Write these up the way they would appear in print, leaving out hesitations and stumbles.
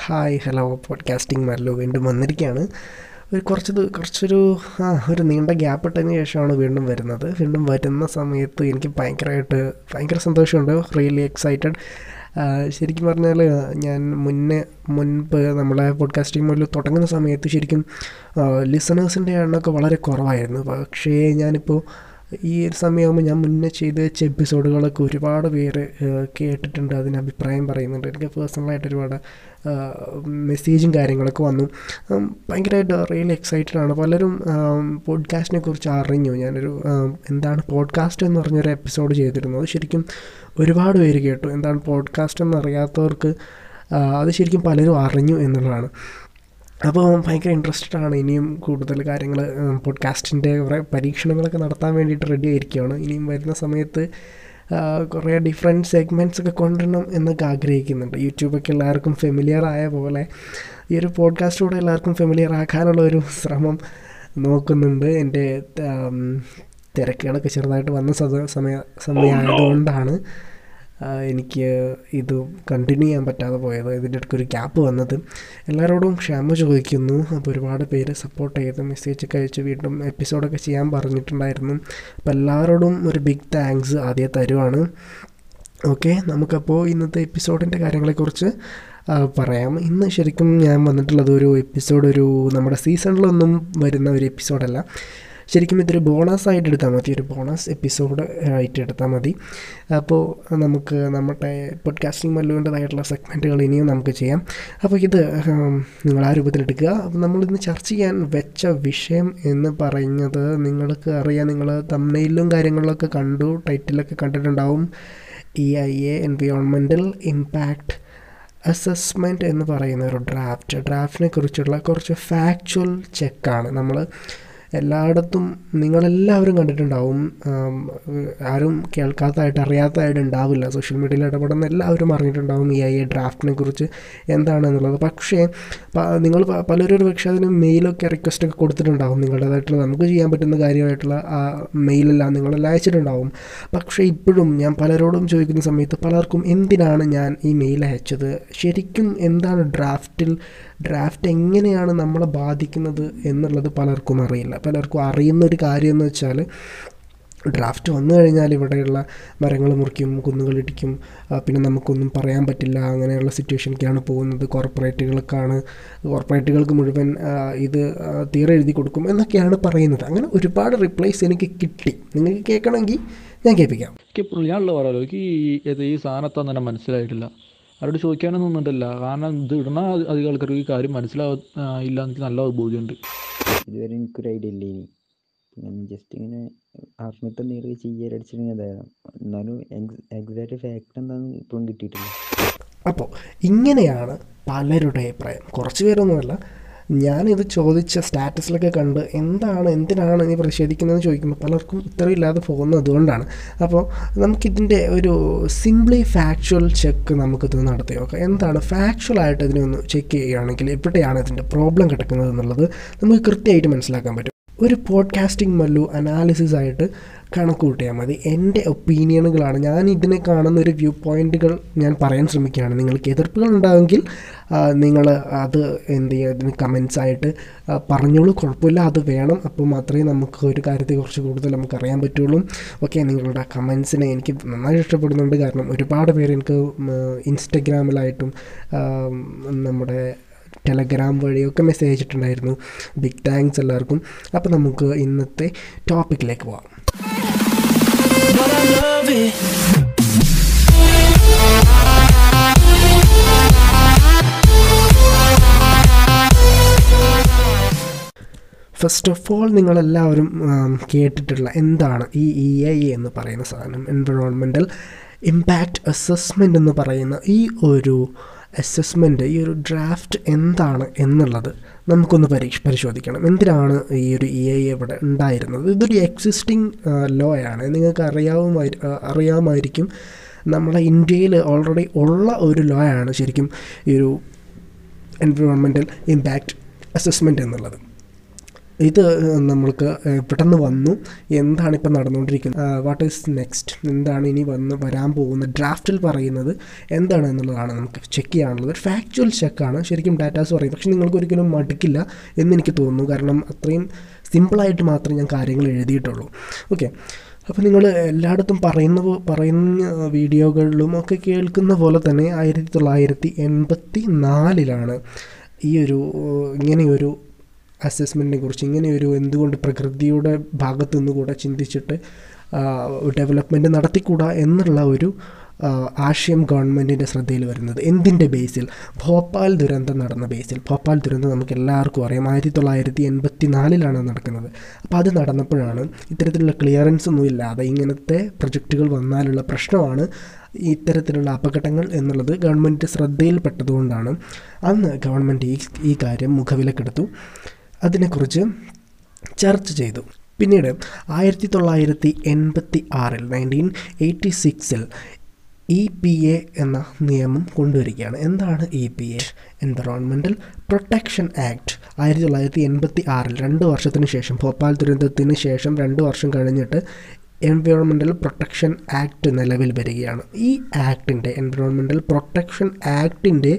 Hi hello podcasting Mallu വീണ്ടും വന്നിരിക്കുകയാണ്. ഒരു നീണ്ട ഗ്യാപ്പ് ഇട്ടതിന് ശേഷമാണ് വീണ്ടും വരുന്നത്. വീണ്ടും വരുന്ന സമയത്ത് എനിക്ക് ഭയങ്കര സന്തോഷമുണ്ട്. Really excited. ശരിക്കും പറഞ്ഞാൽ ഞാൻ മുൻപ് നമ്മളെ പോഡ്കാസ്റ്റിംഗ് മല്ലു തുടങ്ങുന്ന സമയത്ത് ശരിക്കും ലിസണേഴ്സിൻ്റെ എണ്ണമൊക്കെ വളരെ കുറവായിരുന്നു. പക്ഷേ ഞാനിപ്പോൾ ഈ ഒരു സമയമാകുമ്പോൾ ഞാൻ മുന്നേ ചെയ്ത് വെച്ച എപ്പിസോഡുകളൊക്കെ ഒരുപാട് പേര് കേട്ടിട്ടുണ്ട്, അതിന് അഭിപ്രായം പറയുന്നുണ്ട്. എനിക്ക് പേഴ്സണലായിട്ട് ഒരുപാട് മെസ്സേജും കാര്യങ്ങളൊക്കെ വന്നു. ഭയങ്കരമായിട്ട് റിയലി എക്സൈറ്റഡ് ആണ്. പലരും പോഡ്കാസ്റ്റിനെ കുറിച്ച് അറിഞ്ഞു. ഞാനൊരു എന്താണ് പോഡ്കാസ്റ്റ് എന്ന് പറഞ്ഞൊരു എപ്പിസോഡ് ചെയ്തിരുന്നു. അത് ശരിക്കും ഒരുപാട് പേര് കേട്ടു. എന്താണ് പോഡ്കാസ്റ്റ് എന്നറിയാത്തവർക്ക് അത് ശരിക്കും പലരും അറിഞ്ഞു എന്നുള്ളതാണ്. അപ്പോൾ ഭയങ്കര ഇൻട്രസ്റ്റഡ് ആണ്. ഇനിയും കൂടുതൽ കാര്യങ്ങൾ പോഡ്കാസ്റ്റിൻ്റെ കുറേ പരീക്ഷണങ്ങളൊക്കെ നടത്താൻ വേണ്ടിയിട്ട് റെഡി ആയിരിക്കുകയാണ്. ഇനിയും വരുന്ന സമയത്ത് കുറേ ഡിഫറെൻറ്റ് സെഗ്മെൻറ്റ്സ് ഒക്കെ കൊണ്ടുവരണം എന്നൊക്കെ ആഗ്രഹിക്കുന്നുണ്ട്. യൂട്യൂബൊക്കെ എല്ലാവർക്കും ഫെമിലിയർ ആയ പോലെ ഈ ഒരു പോഡ്കാസ്റ്റിലൂടെ എല്ലാവർക്കും ഫെമിലിയർ ആക്കാനുള്ള ഒരു ശ്രമം നോക്കുന്നുണ്ട്. എൻ്റെ തിരക്കുകളൊക്കെ ചെറുതായിട്ട് വന്ന സമയമായതുകൊണ്ടാണ് എനിക്ക് ഇത് കണ്ടിന്യൂ ചെയ്യാൻ പറ്റാതെ പോയത്. ഇതിൻ്റെ ഇടയ്ക്കൊരു ഗ്യാപ്പ് വന്നത്. എല്ലാവരോടും ക്ഷമ ചോദിക്കുന്നു. അപ്പോൾ ഒരുപാട് പേര് സപ്പോർട്ട് ചെയ്ത് മെസ്സേജൊക്കെ അയച്ച് വീണ്ടും എപ്പിസോഡൊക്കെ ചെയ്യാൻ പറഞ്ഞിട്ടുണ്ടായിരുന്നു. അപ്പോൾ എല്ലാവരോടും ഒരു ബിഗ് താങ്ക്സ് ആദ്യം തരുവാണ്. ഓക്കെ, നമുക്കപ്പോൾ ഇന്നത്തെ എപ്പിസോഡിൻ്റെ കാര്യങ്ങളെക്കുറിച്ച് പറയാം. ഇന്ന് ശരിക്കും ഞാൻ വന്നിട്ടുള്ളത് ഒരു നമ്മുടെ സീസണിലൊന്നും വരുന്ന ഒരു എപ്പിസോഡല്ല. ശരിക്കും ഇതൊരു ബോണസായിട്ട് എടുത്താൽ മതി, ഒരു ബോണസ് എപ്പിസോഡ് ആയിട്ട് എടുത്താൽ മതി. അപ്പോൾ നമുക്ക് നമ്മുടെ പോഡ്കാസ്റ്റിംഗ് മല്ലുവിൻ്റെതായിട്ടുള്ള സെഗ്മെൻറ്റുകൾ ഇനിയും നമുക്ക് ചെയ്യാം. അപ്പോൾ ഇത് നിങ്ങൾ ആ രൂപത്തിലെടുക്കുക. അപ്പോൾ നമ്മളിന്ന് ചർച്ച ചെയ്യാൻ വെച്ച വിഷയം എന്ന് പറയുന്നത് നിങ്ങൾക്ക് അറിയാം, നിങ്ങൾ തംബ്നെയിലും കാര്യങ്ങളിലൊക്കെ കണ്ടു, ടൈറ്റിലൊക്കെ കണ്ടിട്ടുണ്ടാവും. EIA എൻവയോൺമെൻറ്റൽ ഇമ്പാക്റ്റ് അസസ്മെൻറ്റ് എന്ന് പറയുന്ന ഒരു ഡ്രാഫ്റ്റിനെ കുറിച്ചുള്ള കുറച്ച് ഫാക്ച്വൽ ചെക്കാണ്. നമ്മൾ എല്ലായിടത്തും നിങ്ങളെല്ലാവരും കണ്ടിട്ടുണ്ടാവും. ആരും കേൾക്കാത്തതായിട്ട് അറിയാത്തതായിട്ട് ഉണ്ടാവില്ല. സോഷ്യൽ മീഡിയയിൽ ഇടപെടുന്ന എല്ലാവരും അറിഞ്ഞിട്ടുണ്ടാവും EIA ഡ്രാഫ്റ്റിനെ കുറിച്ച് എന്താണെന്നുള്ളത്. പക്ഷേ നിങ്ങൾ പലരും പക്ഷേ അതിന് മെയിലൊക്കെ റിക്വസ്റ്റൊക്കെ കൊടുത്തിട്ടുണ്ടാവും. നിങ്ങളുടേതായിട്ടുള്ള നമുക്ക് ചെയ്യാൻ പറ്റുന്ന കാര്യമായിട്ടുള്ള മെയിലെല്ലാം നിങ്ങളെല്ലാം അയച്ചിട്ടുണ്ടാവും. പക്ഷേ ഇപ്പോഴും ഞാൻ പലരോടും ചോദിക്കുന്ന സമയത്ത് പലർക്കും എന്തിനാണ് ഞാൻ ഈ മെയിൽ അയച്ചത്, ശരിക്കും എന്താണ് ഡ്രാഫ്റ്റ് എങ്ങനെയാണ് നമ്മളെ ബാധിക്കുന്നത് എന്നുള്ളത് പലർക്കും അറിയില്ല. പലർക്കും അറിയുന്നൊരു കാര്യം എന്ന് വെച്ചാൽ ഡ്രാഫ്റ്റ് വന്നു കഴിഞ്ഞാൽ ഇവിടെയുള്ള മരങ്ങൾ മുറിക്കും, കുന്നുകളിടിക്കും, പിന്നെ നമുക്കൊന്നും പറയാൻ പറ്റില്ല, അങ്ങനെയുള്ള സിറ്റുവേഷനിലേക്കാണ് പോകുന്നത്. കോർപ്പറേറ്റുകൾക്ക് മുഴുവൻ ഇത് തീരെ എഴുതി കൊടുക്കും എന്നൊക്കെയാണ് പറയുന്നത്. അങ്ങനെ ഒരുപാട് റിപ്ലൈസ് എനിക്ക് കിട്ടി. നിങ്ങൾക്ക് കേൾക്കണമെങ്കിൽ ഞാൻ കേൾപ്പിക്കാം. ഞാനുള്ള പറയാലോ, എനിക്ക് ഈ സാധനത്തൊന്നും തന്നെ മനസ്സിലായിട്ടില്ല. അവരോട് ചോദിക്കാനൊന്നും ഒന്നുമില്ല. കാരണം ഇത് ഇടുന്ന അധികം ആൾക്കാർക്ക് ഈ കാര്യം മനസ്സിലാവില്ല. എനിക്ക് നല്ല ബോധ്യമുണ്ട്. ഇതുവരെ എനിക്കൊരു ഐഡിയ ഇല്ല. ഞാൻ ജസ്റ്റ് ഇങ്ങനെ അറിഞ്ഞിട്ട് എന്തെങ്കിലും ചെയ്യലടിച്ചിട്ടുണ്ടായിരുന്നു. എന്നാലും എക്സാക്റ്റ് ഫാക്ട് എന്താണെന്ന് ഇപ്പോഴും കിട്ടിയിട്ടില്ല. അപ്പോൾ ഇങ്ങനെയാണ് പലരുടെ അഭിപ്രായം. കുറച്ച് പേരൊന്നുമല്ല, ഞാനിത് ചോദിച്ച സ്റ്റാറ്റസിലൊക്കെ കണ്ട് എന്തിനാണ് നീ പ്രതിഷേധിക്കുന്നതെന്ന് ചോദിക്കുമ്പോൾ പലർക്കും ഉത്തരവില്ലാതെ പോകുന്നത് അതുകൊണ്ടാണ്. അപ്പോൾ നമുക്കിതിൻ്റെ ഒരു സിംപ്ലി ഫാക്ച്വൽ ചെക്ക് നമുക്കിത് നടത്തി നോക്കാം. എന്താണ് ഫാക്ച്വലായിട്ട് ഇതിനൊന്ന് ചെക്ക് ചെയ്യുകയാണെങ്കിൽ എവിടെയാണ് ഇതിൻ്റെ പ്രോബ്ലം കിടക്കുന്നത് എന്നുള്ളത് നമുക്ക് കൃത്യമായിട്ട് മനസ്സിലാക്കാൻ പറ്റും. ഒരു പോഡ്കാസ്റ്റിംഗ് മല്ലു അനാലിസിസ് ആയിട്ട് കണക്ക് കൂട്ടിയാൽ മതി. എൻ്റെ ഒപ്പീനിയനുകളാണ്, ഞാൻ ഇതിനെ കാണുന്ന ഒരു വ്യൂ പോയിൻറ്റുകൾ ഞാൻ പറയാൻ ശ്രമിക്കുകയാണ്. നിങ്ങൾക്ക് എതിർപ്പുകൾ ഉണ്ടാകുമെങ്കിൽ നിങ്ങൾ അത് എന്ത് ചെയ്യുക, അതിന് കമൻസ് ആയിട്ട് പറഞ്ഞോളൂ, കുഴപ്പമില്ല, അത് വേണം. അപ്പോൾ മാത്രമേ നമുക്ക് ഒരു കാര്യത്തെക്കുറിച്ച് കൂടുതൽ നമുക്കറിയാൻ പറ്റുള്ളൂ. ഓക്കെ, നിങ്ങളുടെ കമൻസിനെ എനിക്ക് നന്നായി ഇഷ്ടപ്പെടുന്നുണ്ട്. കാരണം ഒരുപാട് പേര് എനിക്ക് ഇൻസ്റ്റഗ്രാമിലായിട്ടും നമ്മുടെ ടെലഗ്രാം വഴിയൊക്കെ മെസ്സേജ് അയച്ചിട്ടുണ്ടായിരുന്നു. ബിഗ് താങ്ക്സ് എല്ലാവർക്കും. അപ്പോൾ നമുക്ക് ഇന്നത്തെ ടോപ്പിക്കിലേക്ക് പോകാം. ഫസ്റ്റ് ഓഫ് ഓൾ നിങ്ങളെല്ലാവരും കേട്ടിട്ടുള്ള എന്താണ് ഈ EIA എന്ന് പറയുന്ന സാധനം, എൻവയോൺമെൻറ്റൽ ഇമ്പാക്റ്റ് അസസ്മെൻ്റ് എന്ന് പറയുന്ന ഈ ഒരു അസസ്മെൻറ്റ്, ഈ ഒരു ഡ്രാഫ്റ്റ് എന്താണ് എന്നുള്ളത് നമുക്കൊന്ന് പരിശോധിക്കണം. എന്തിനാണ് ഈ ഒരു EIA ഇവിടെ ഉണ്ടായിരുന്നത്? ഇതൊരു എക്സിസ്റ്റിംഗ് ലോ ആണ്. നിങ്ങൾക്ക് അറിയാമായിരിക്കും, നമ്മളെ ഇന്ത്യയിൽ ഓൾറെഡി ഉള്ള ഒരു ലോ ആണ് ശരിക്കും ഈ ഒരു എൻവയോൺമെൻറ്റൽ ഇമ്പാക്റ്റ് അസസ്മെൻറ്റ് എന്നുള്ളത്. ഇത് നമ്മൾക്ക് പെട്ടെന്ന് വന്നു, എന്താണ് ഇപ്പം നടന്നുകൊണ്ടിരിക്കുന്നത്, വാട്ട് ഈസ് നെക്സ്റ്റ്, എന്താണ് ഇനി വരാൻ പോകുന്ന ഡ്രാഫ്റ്റിൽ പറയുന്നത് എന്താണ് എന്നുള്ളതാണ് നമുക്ക് ചെക്ക് ചെയ്യാനുള്ളത്. ഒരു ഫാക്ച്വൽ ചെക്കാണ് ശരിക്കും ഡാറ്റാസ് പറയുന്നത്. പക്ഷേ നിങ്ങൾക്ക് ഒരിക്കലും മടുക്കില്ല എന്നെനിക്ക് തോന്നുന്നു, കാരണം അത്രയും സിമ്പിളായിട്ട് മാത്രമേ ഞാൻ കാര്യങ്ങൾ എഴുതിയിട്ടുള്ളൂ. ഓക്കെ, അപ്പോൾ നിങ്ങൾ എല്ലായിടത്തും പറയുന്ന വീഡിയോകളിലും ഒക്കെ കേൾക്കുന്ന പോലെ തന്നെ 1984 ഇങ്ങനെയൊരു അസസ്മെൻറ്റിനെ കുറിച്ച്, ഇങ്ങനെയൊരു എന്തുകൊണ്ട് പ്രകൃതിയുടെ ഭാഗത്തു നിന്നുകൂടെ ചിന്തിച്ചിട്ട് ഡെവലപ്മെൻറ്റ് നടത്തിക്കൂടാ എന്നുള്ള ഒരു ആശയം ഗവൺമെൻറ്റിൻ്റെ ശ്രദ്ധയിൽ വരുന്നത്. എന്തിൻ്റെ ബേസിൽ? ഭോപ്പാൽ ദുരന്തം നടന്ന ബേസിൽ. ഭോപ്പാൽ ദുരന്തം നമുക്ക് എല്ലാവർക്കും അറിയാം, 1984 നടക്കുന്നത്. അപ്പോൾ അത് നടന്നപ്പോഴാണ് ഇത്തരത്തിലുള്ള ക്ലിയറൻസ് ഒന്നും ഇല്ലാതെ ഇങ്ങനത്തെ പ്രൊജക്റ്റുകൾ വന്നാലുള്ള പ്രശ്നമാണ് ഇത്തരത്തിലുള്ള അപകടങ്ങൾ എന്നുള്ളത് ഗവൺമെൻറ് ശ്രദ്ധയിൽപ്പെട്ടതുകൊണ്ടാണ് അന്ന് ഗവൺമെൻറ് ഈ കാര്യം മുഖവിലക്കെടുത്തു, അതിനെക്കുറിച്ച് ചർച്ച ചെയ്തു. പിന്നീട് 1986 EPA എന്ന നിയമം കൊണ്ടുവരികയാണ്. എന്താണ് EPA? Environmental protection act. 1986 2 വർഷത്തിന് ശേഷം, ഭോപ്പാൽ ദുരന്തത്തിന് ശേഷം 2 വർഷം കഴിഞ്ഞിട്ട് എൻവയോൺമെൻറ്റൽ പ്രൊട്ടക്ഷൻ ആക്ട് നിലവിൽ വരികയാണ്. ഈ ആക്ടിൻ്റെ, എൻവയോൺമെൻറ്റൽ പ്രൊട്ടക്ഷൻ ആക്ടിൻ്റെ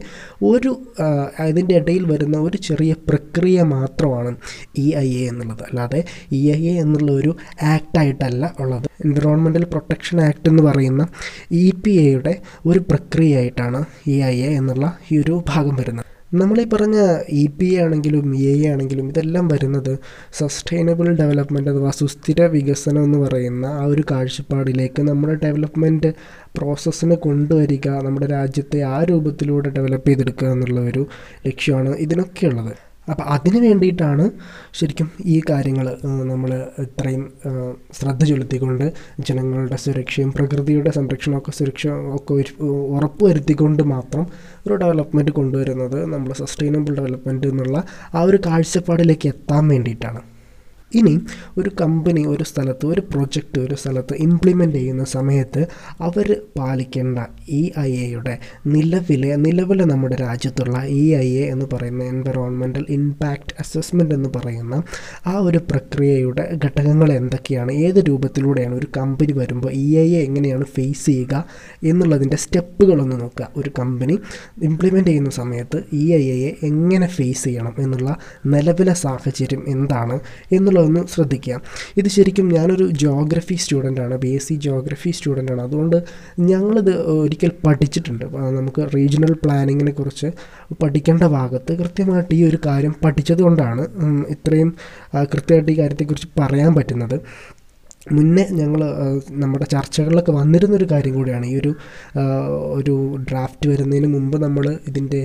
അതിൻ്റെ ഇടയിൽ വരുന്ന ഒരു ചെറിയ പ്രക്രിയ മാത്രമാണ് EIA എന്നുള്ളത്. അല്ലാതെ EIA എന്നുള്ള ഒരു ആക്റ്റായിട്ടല്ല ഉള്ളത്. എൻവയോൺമെൻറ്റൽ പ്രൊട്ടക്ഷൻ ആക്ട് എന്ന് പറയുന്ന EPAയുടെ ഒരു പ്രക്രിയയായിട്ടാണ് EIA എന്നുള്ള ഈ ഒരു ഭാഗം വരുന്നത്. നമ്മളീ പറഞ്ഞ EPA ആണെങ്കിലും EIA ആണെങ്കിലും ഇതെല്ലാം വരുന്നത് സസ്റ്റൈനബിൾ ഡെവലപ്മെൻറ്റ് അഥവാ സുസ്ഥിര വികസനം എന്ന് പറയുന്ന ആ ഒരു കാഴ്ചപ്പാടിലേക്ക് നമ്മുടെ ഡെവലപ്മെൻറ്റ് പ്രോസസ്സിനെ കൊണ്ടുവരിക, നമ്മുടെ രാജ്യത്തെ ആ രൂപത്തിലൂടെ ഡെവലപ്പ് ചെയ്തെടുക്കുക എന്നുള്ള ഒരു ലക്ഷ്യമാണ് ഇതിനൊക്കെയുള്ളത്. അപ്പോൾ അതിന് വേണ്ടിയിട്ടാണ് ശരിക്കും ഈ കാര്യങ്ങൾ നമ്മൾ ഇത്രയും ശ്രദ്ധ ചെലുത്തിക്കൊണ്ട് ജനങ്ങളുടെ സുരക്ഷയും പ്രകൃതിയുടെ സംരക്ഷണമൊക്കെ ഉറപ്പുവരുത്തിക്കൊണ്ട് മാത്രം ഒരു ഡെവലപ്മെൻറ്റ് കൊണ്ടുവരുന്നത്, നമ്മൾ സസ്റ്റൈനബിൾ ഡെവലപ്മെൻറ്റ് എന്നുള്ള ആ ഒരു കാഴ്ചപ്പാടിലേക്ക് എത്താൻ വേണ്ടിയിട്ടാണ്. ഇനി ഒരു കമ്പനി ഒരു സ്ഥലത്ത് ഇംപ്ലിമെൻ്റ് ചെയ്യുന്ന സമയത്ത് അവർ പാലിക്കേണ്ട EIAയുടെ നിലവിലെ നമ്മുടെ രാജ്യത്തുള്ള EIA എന്ന് പറയുന്ന എൻവയോൺമെൻറ്റൽ ഇമ്പാക്റ്റ് അസസ്മെൻ്റ് എന്ന് പറയുന്ന ആ ഒരു പ്രക്രിയയുടെ ഘടകങ്ങൾ എന്തൊക്കെയാണ്, ഏത് രൂപത്തിലൂടെയാണ് ഒരു കമ്പനി വരുമ്പോൾ EIA എങ്ങനെയാണ് ഫേസ് ചെയ്യുക എന്നുള്ളതിൻ്റെ സ്റ്റെപ്പുകളൊന്ന് നോക്കുക. ഒരു കമ്പനി ഇംപ്ലിമെൻ്റ് ചെയ്യുന്ന സമയത്ത് EIAയെ എങ്ങനെ ഫേസ് ചെയ്യണം എന്നുള്ള നിലവിലെ സാഹചര്യം എന്താണ് എന്നുള്ള ഒന്ന് ശ്രദ്ധിക്കുക. ഇത് ശരിക്കും ഞാനൊരു ജോഗ്രഫി സ്റ്റുഡൻ്റാണ്, BSc ജോഗ്രഫി സ്റ്റുഡൻ്റാണ്. അതുകൊണ്ട് ഞങ്ങളിത് ഒരിക്കൽ പഠിച്ചിട്ടുണ്ട്. നമുക്ക് റീജിയണൽ പ്ലാനിങ്ങിനെ കുറിച്ച് പഠിക്കേണ്ട ഭാഗത്ത് കൃത്യമായിട്ട് ഈ ഒരു കാര്യം പഠിച്ചത് കൊണ്ടാണ് ഇത്രയും കൃത്യമായിട്ട് ഈ കാര്യത്തെക്കുറിച്ച് പറയാൻ പറ്റുന്നത്. മുന്നേ ഞങ്ങൾ നമ്മുടെ ചർച്ചകളിലൊക്കെ വന്നിരുന്നൊരു കാര്യം കൂടിയാണ്. ഈ ഒരു ഡ്രാഫ്റ്റ് വരുന്നതിന് മുമ്പ് നമ്മൾ ഇതിൻ്റെ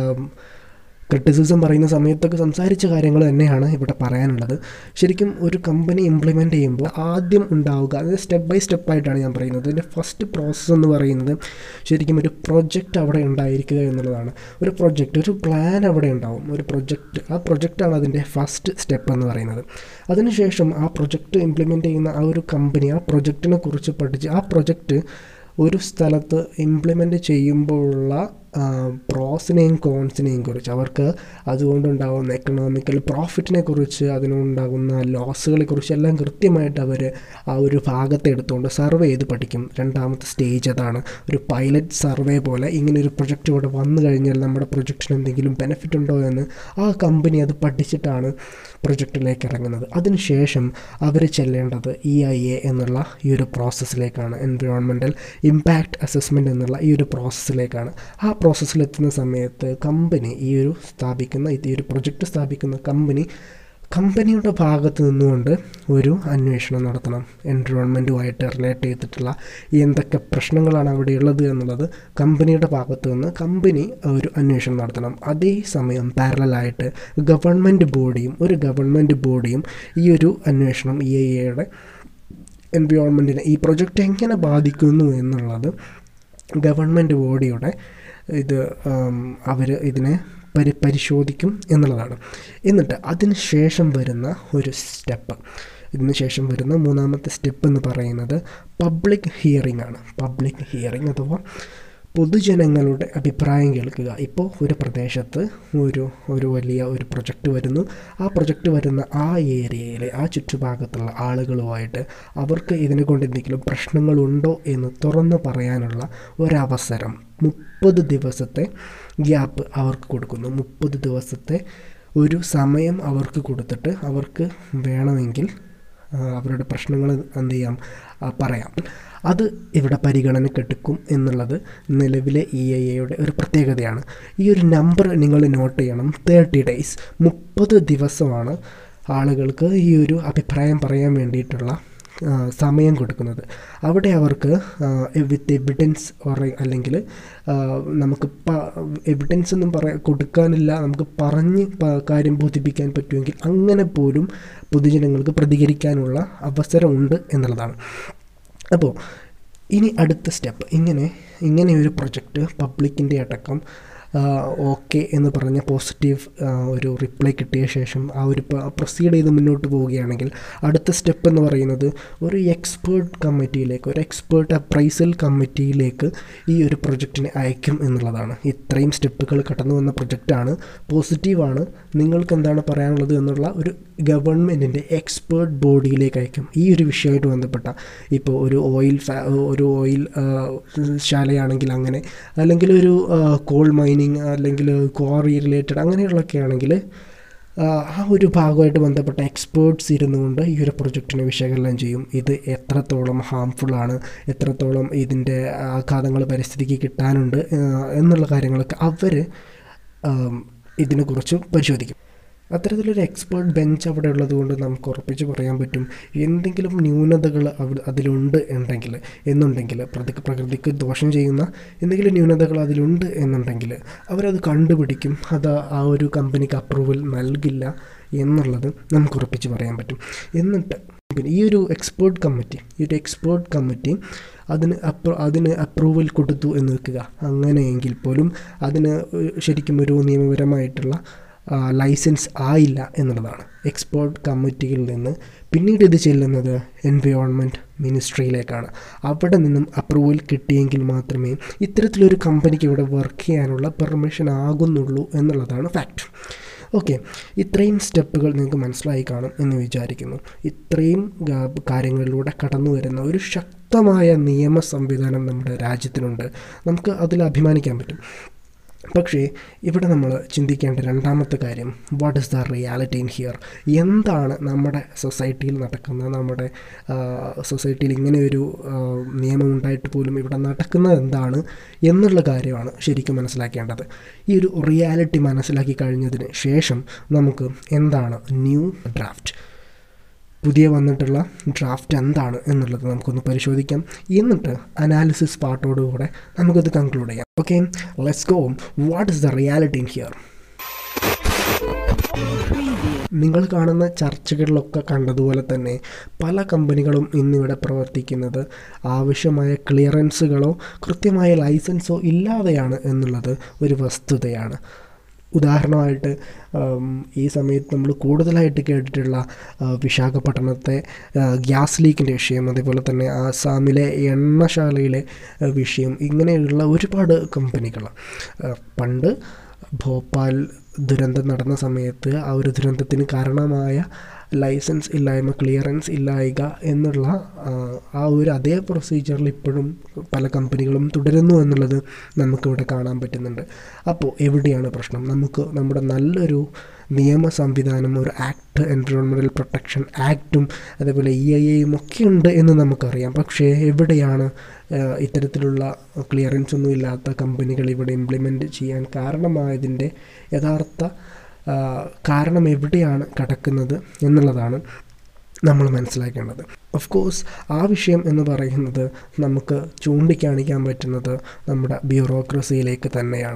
ക്രിറ്റിസിസം പറയുന്ന സമയത്തൊക്കെ സംസാരിച്ച കാര്യങ്ങൾ തന്നെയാണ് ഇവിടെ പറയാനുള്ളത്. ശരിക്കും ഒരു കമ്പനി ഇംപ്ലിമെൻ്റ് ചെയ്യുമ്പോൾ ആദ്യം ഉണ്ടാവുക, അതായത് സ്റ്റെപ്പ് ബൈ സ്റ്റെപ്പായിട്ടാണ് ഞാൻ പറയുന്നത്. ഇതിൻ്റെ ഫസ്റ്റ് പ്രോസസ്സ് എന്ന് പറയുന്നത് ശരിക്കും ഒരു പ്രൊജക്റ്റ് അവിടെ ഉണ്ടായിരിക്കുക എന്നുള്ളതാണ്. ഒരു പ്ലാൻ അവിടെ ഉണ്ടാവും, ആ പ്രൊജക്റ്റാണ് അതിൻ്റെ ഫസ്റ്റ് സ്റ്റെപ്പ് എന്ന് പറയുന്നത്. അതിനുശേഷം ആ പ്രൊജക്റ്റ് ഇംപ്ലിമെൻ്റ് ചെയ്യുന്ന ആ ഒരു കമ്പനി ആ പ്രൊജക്റ്റിനെ കുറിച്ച് പഠിച്ച് ആ പ്രൊജക്റ്റ് ഒരു സ്ഥലത്ത് ഇംപ്ലിമെൻ്റ് ചെയ്യുമ്പോഴുള്ള പ്രോസിനെയും കോൺസിനെയും കുറിച്ച്, അവർക്ക് അതുകൊണ്ടുണ്ടാകുന്ന എക്കണോമിക്കൽ പ്രോഫിറ്റിനെ കുറിച്ച്, അതിനുണ്ടാകുന്ന ലോസുകളെ കുറിച്ച് എല്ലാം കൃത്യമായിട്ട് അവർ ആ ഒരു ഭാഗത്തെ എടുത്തുകൊണ്ട് സർവേ ചെയ്ത് പഠിക്കും. രണ്ടാമത്തെ സ്റ്റേജ് അതാണ്. ഒരു പൈലറ്റ് സർവേ പോലെ ഇങ്ങനൊരു പ്രൊജക്റ്റ് ഇവിടെ വന്നു കഴിഞ്ഞാൽ നമ്മുടെ പ്രൊജക്റ്റിന് എന്തെങ്കിലും ബെനിഫിറ്റ് ഉണ്ടോ എന്ന് ആ കമ്പനി അത് പഠിച്ചിട്ടാണ് പ്രൊജക്റ്റിലേക്ക് ഇറങ്ങുന്നത്. അതിനുശേഷം അവർ ചെല്ലേണ്ടത് EIA എന്നുള്ള ഈ ഒരു പ്രോസസ്സിലേക്കാണ്, എൻവയോൺമെൻറ്റൽ ഇമ്പാക്റ്റ് അസസ്മെൻ്റ് എന്നുള്ള ഈ ഒരു പ്രോസസ്സിലേക്കാണ്. ആ പ്രോസസ്സിലെത്തുന്ന സമയത്ത് കമ്പനി ഈ ഒരു പ്രൊജക്റ്റ് സ്ഥാപിക്കുന്ന കമ്പനിയുടെ ഭാഗത്ത് നിന്നുകൊണ്ട് ഒരു അന്വേഷണം നടത്തണം. എൻവയോൺമെൻറ്റുമായിട്ട് റിലേറ്റ് ചെയ്തിട്ടുള്ള എന്തൊക്കെ പ്രശ്നങ്ങളാണ് അവിടെ ഉള്ളത് എന്നുള്ളത് കമ്പനിയുടെ ഭാഗത്ത് നിന്ന് കമ്പനി ഒരു അന്വേഷണം നടത്തണം. അതേസമയം പാരലായിട്ട് ഒരു ഗവൺമെൻറ് ബോഡിയും ഈ ഒരു അന്വേഷണം EIAയുടെ എൻവയോൺമെൻറ്റിനെ, ഈ പ്രൊജക്റ്റ് എങ്ങനെ ബാധിക്കുന്നു എന്നുള്ളത് ഗവൺമെൻറ് ബോഡിയുടെ അവർ ഇതിനെ പരിശോധിക്കും എന്നുള്ളതാണ്. എന്നിട്ട് അതിന് ശേഷം വരുന്ന മൂന്നാമത്തെ സ്റ്റെപ്പ് എന്ന് പറയുന്നത് പബ്ലിക് ഹിയറിംഗ് ആണ്. പബ്ലിക് ഹിയറിംഗ് അഥവാ പൊതുജനങ്ങളുടെ അഭിപ്രായം കേൾക്കുക. ഇപ്പോൾ ഒരു പ്രദേശത്ത് ഒരു വലിയ ഒരു പ്രൊജക്റ്റ് വരുന്നു. ആ പ്രൊജക്റ്റ് വരുന്ന ആ ഏരിയയിലെ ആ ചുറ്റുഭാഗത്തുള്ള ആളുകളുമായിട്ട് അവർക്ക് ഇതിനെ കൊണ്ട് എന്തെങ്കിലും പ്രശ്നങ്ങളുണ്ടോ എന്ന് തുറന്നു പറയാനുള്ള ഒരവസരം 30 ദിവസത്തെ ഗ്യാപ്പ് അവർക്ക് കൊടുക്കുന്നു. 30 ദിവസത്തെ ഒരു സമയം അവർക്ക് കൊടുത്തിട്ട് അവർക്ക് വേണമെങ്കിൽ അവരുടെ പ്രശ്നങ്ങൾ എന്ത് ചെയ്യാം, പറയാം. അത് ഇവിടെ പരിഗണനക്കെടുക്കും എന്നുള്ളത് നിലവിലെ EIA ഒരു പ്രത്യേകതയാണ്. ഈ ഒരു നമ്പർ നിങ്ങൾ നോട്ട് ചെയ്യണം. 30 days, 30 ദിവസമാണ് ആളുകൾക്ക് ഈ ഒരു അഭിപ്രായം പറയാൻ വേണ്ടിയിട്ടുള്ള സമയം കൊടുക്കുന്നത്. അവിടെ അവർക്ക് വിത്ത് എവിഡൻസ് അല്ലെങ്കിൽ നമുക്ക് എവിഡൻസ് ഒന്നും കൊടുക്കാനില്ല, നമുക്ക് പറഞ്ഞ് കാര്യം ബോധിപ്പിക്കാൻ പറ്റുമെങ്കിൽ അങ്ങനെ പോലും പൊതുജനങ്ങൾക്ക് പ്രതികരിക്കാനുള്ള അവസരമുണ്ട് എന്നുള്ളതാണ്. അപ്പോൾ ഇനി അടുത്ത സ്റ്റെപ്പ്, ഇങ്ങനെ ഒരു പ്രൊജക്റ്റ് പബ്ലിക്കിൻ്റെ അടക്കം ഓക്കെ എന്ന് പറഞ്ഞ പോസിറ്റീവ് ഒരു റിപ്ലൈ കിട്ടിയ ശേഷം പ്രൊസീഡ് ചെയ്ത് മുന്നോട്ട് പോവുകയാണെങ്കിൽ അടുത്ത സ്റ്റെപ്പ് എന്ന് പറയുന്നത് ഒരു എക്സ്പേർട്ട് അപ്രൈസൽ കമ്മിറ്റിയിലേക്ക് ഈ ഒരു പ്രൊജക്റ്റിനെ അയക്കും എന്നുള്ളതാണ്. ഇത്രയും സ്റ്റെപ്പുകൾ കടന്നു വന്ന പ്രൊജക്റ്റാണ്, പോസിറ്റീവാണ്, നിങ്ങൾക്ക് എന്താണ് പറയാനുള്ളത് എന്നുള്ള ഒരു ഗവൺമെൻറ്റിൻ്റെ എക്സ്പേർട്ട് ബോഡിയിലേക്ക് അയക്കും. ഈ ഒരു വിഷയമായിട്ട് ബന്ധപ്പെട്ട ഇപ്പോൾ ഒരു ഓയിൽ ശാലയാണെങ്കിൽ അങ്ങനെ, അല്ലെങ്കിൽ ഒരു കോൾ മൈനിങ് അല്ലെങ്കിൽ ക്വാറി റിലേറ്റഡ് അങ്ങനെയുള്ളതൊക്കെ ആണെങ്കിൽ ആ ഒരു ഭാഗമായിട്ട് ബന്ധപ്പെട്ട എക്സ്പേർട്സ് ഇരുന്നുകൊണ്ട് ഈ ഒരു പ്രൊജക്റ്റിനെ വിശകലനം ചെയ്യും. ഇത് എത്രത്തോളം ഹാംഫുള്ളാണ്, എത്രത്തോളം ഇതിൻ്റെ ആഘാതങ്ങൾ പരിസ്ഥിതിക്ക് കിട്ടാനുണ്ട് എന്നുള്ള കാര്യങ്ങളൊക്കെ അവർ ഇതിനെക്കുറിച്ച് പരിശോധിക്കും. അത്തരത്തിലൊരു എക്സ്പേർട്ട് ബെഞ്ച് അവിടെ ഉള്ളത് കൊണ്ട് നമുക്ക് ഉറപ്പിച്ച് പറയാൻ പറ്റും എന്തെങ്കിലും ന്യൂനതകൾ അതിലുണ്ട് എന്നുണ്ടെങ്കിൽ പ്രകൃതിക്ക് ദോഷം ചെയ്യുന്ന എന്തെങ്കിലും ന്യൂനതകൾ അതിലുണ്ട് എന്നുണ്ടെങ്കിൽ അവരത് കണ്ടുപിടിക്കും. അത് ആ ഒരു കമ്പനിക്ക് അപ്രൂവൽ നൽകില്ല എന്നുള്ളത് നമുക്ക് ഉറപ്പിച്ച് പറയാൻ പറ്റും. എന്നിട്ട് പിന്നെ ഈ ഒരു എക്സ്പേർട്ട് കമ്മിറ്റി അതിന് അപ്രൂവൽ കൊടുത്തു എന്ന് വെക്കുക. അങ്ങനെയെങ്കിൽ പോലും അതിന് ശരിക്കും ഒരു നിയമപരമായിട്ടുള്ള ലൈസൻസ് ആയില്ല എന്നുള്ളതാണ്. എക്സ്പേർട്ട് കമ്മിറ്റിയിൽ നിന്ന് പിന്നീട് ഇത് ചെല്ലുന്നത് എൻവയോൺമെൻറ്റ് മിനിസ്ട്രിയിലേക്കാണ്. അവിടെ നിന്നും അപ്രൂവൽ കിട്ടിയെങ്കിൽ മാത്രമേ ഇത്തരത്തിലൊരു കമ്പനിക്ക് ഇവിടെ വർക്ക് ചെയ്യാനുള്ള പെർമിഷൻ ആകുന്നുള്ളൂ എന്നുള്ളതാണ് ഫാക്റ്റ്. ഓക്കെ, ഇത്രയും സ്റ്റെപ്പുകൾ നിങ്ങൾക്ക് മനസ്സിലായി കാണും എന്ന് വിചാരിക്കുന്നു. ഇത്രയും കാര്യങ്ങളിലൂടെ കടന്നു വരുന്ന ഒരു ശക്തമായ നിയമ സംവിധാനം നമ്മുടെ രാജ്യത്തിനുണ്ട്. നമുക്ക് അതിൽ അഭിമാനിക്കാൻ പറ്റും. പക്ഷേ ഇവിടെ നമ്മൾ ചിന്തിക്കേണ്ട രണ്ടാമത്തെ കാര്യം, what is the reality in here? എന്താണ് നമ്മുടെ സൊസൈറ്റിയിൽ നടക്കുന്ന, നമ്മുടെ സൊസൈറ്റിയിൽ ഇങ്ങനെയൊരു നിയമം ഉണ്ടായിട്ട് പോലും ഇവിടെ നടക്കുന്നത് എന്താണ് എന്നുള്ള കാര്യമാണ് ശരിക്കും മനസ്സിലാക്കേണ്ടത്. ഈ ഒരു റിയാലിറ്റി മനസ്സിലാക്കി കഴിഞ്ഞതിന് ശേഷം നമുക്ക് എന്താണ് പുതിയ വന്നിട്ടുള്ള ഡ്രാഫ്റ്റ് എന്താണ് എന്നുള്ളത് നമുക്കൊന്ന് പരിശോധിക്കാം. എന്നിട്ട് അനാലിസിസ് പാർട്ടോടുകൂടെ നമുക്കത് കൺക്ലൂഡ് ചെയ്യാം. Okay, let's go. What is the reality in here? നിങ്ങൾ കാണുന്ന ചർച്ചകളിലൊക്കെ കണ്ടതുപോലെ തന്നെ പല കമ്പനികളും ഇന്നിവിടെ പ്രവർത്തിക്കുന്നത് ആവശ്യമായ ക്ലിയറൻസുകളോ കൃത്യമായ ലൈസൻസോ ഇല്ലാതെയാണ് എന്നുള്ളത് ഒരു വസ്തുതയാണ്. ഉദാഹരണമായിട്ട് ഈ സമയത്ത് നമ്മൾ കൂടുതലായിട്ട് കേട്ടിട്ടുള്ള വിശാഖപട്ടണത്തെ ഗ്യാസ് ലീക്കിൻ്റെ വിഷയം, അതേപോലെ തന്നെ ആസാമിലെ എണ്ണശാലയിലെ വിഷയം, ഇങ്ങനെയുള്ള ഒരുപാട് കമ്പനികൾ പണ്ട് ഭോപ്പാൽ ദുരന്തം നടന്ന സമയത്ത് ആ ഒരു ദുരന്തത്തിന് കാരണമായ ലൈസൻസ് ഇല്ലായ്മ, ക്ലിയറൻസ് ഇല്ലായ്ക എന്നുള്ള ആ ഒരു അതേ പ്രൊസീജിയറിൽ ഇപ്പോഴും പല കമ്പനികളും തുടരുന്നു എന്നുള്ളത് നമുക്കിവിടെ കാണാൻ പറ്റുന്നുണ്ട്. അപ്പോൾ എവിടെയാണ് പ്രശ്നം? നമുക്ക് നമ്മുടെ നല്ലൊരു നിയമ സംവിധാനം, ഒരു ആക്ട്, എൻവയോൺമെൻറ്റൽ പ്രൊട്ടക്ഷൻ ആക്റ്റും അതേപോലെ EIAയും ഒക്കെ ഉണ്ട് എന്ന് നമുക്കറിയാം. പക്ഷേ എവിടെയാണ് ഇത്തരത്തിലുള്ള ക്ലിയറൻസ് ഒന്നും ഇല്ലാത്ത കമ്പനികൾ ഇവിടെ ഇംപ്ലിമെൻറ്റ് ചെയ്യാൻ കാരണമായതിൻ്റെ യഥാർത്ഥ കാരണം എവിടെയാണ് കിടക്കുന്നത് എന്നുള്ളതാണ് നമ്മൾ മനസ്സിലാക്കേണ്ടത്. ഓഫ് കോഴ്സ് ആ വിഷയം എന്ന് പറയുന്നത് നമുക്ക് ചൂണ്ടിക്കാണിക്കാൻ പറ്റുന്നത് നമ്മുടെ ബ്യൂറോക്രസിയിലേക്ക് തന്നെയാണ്.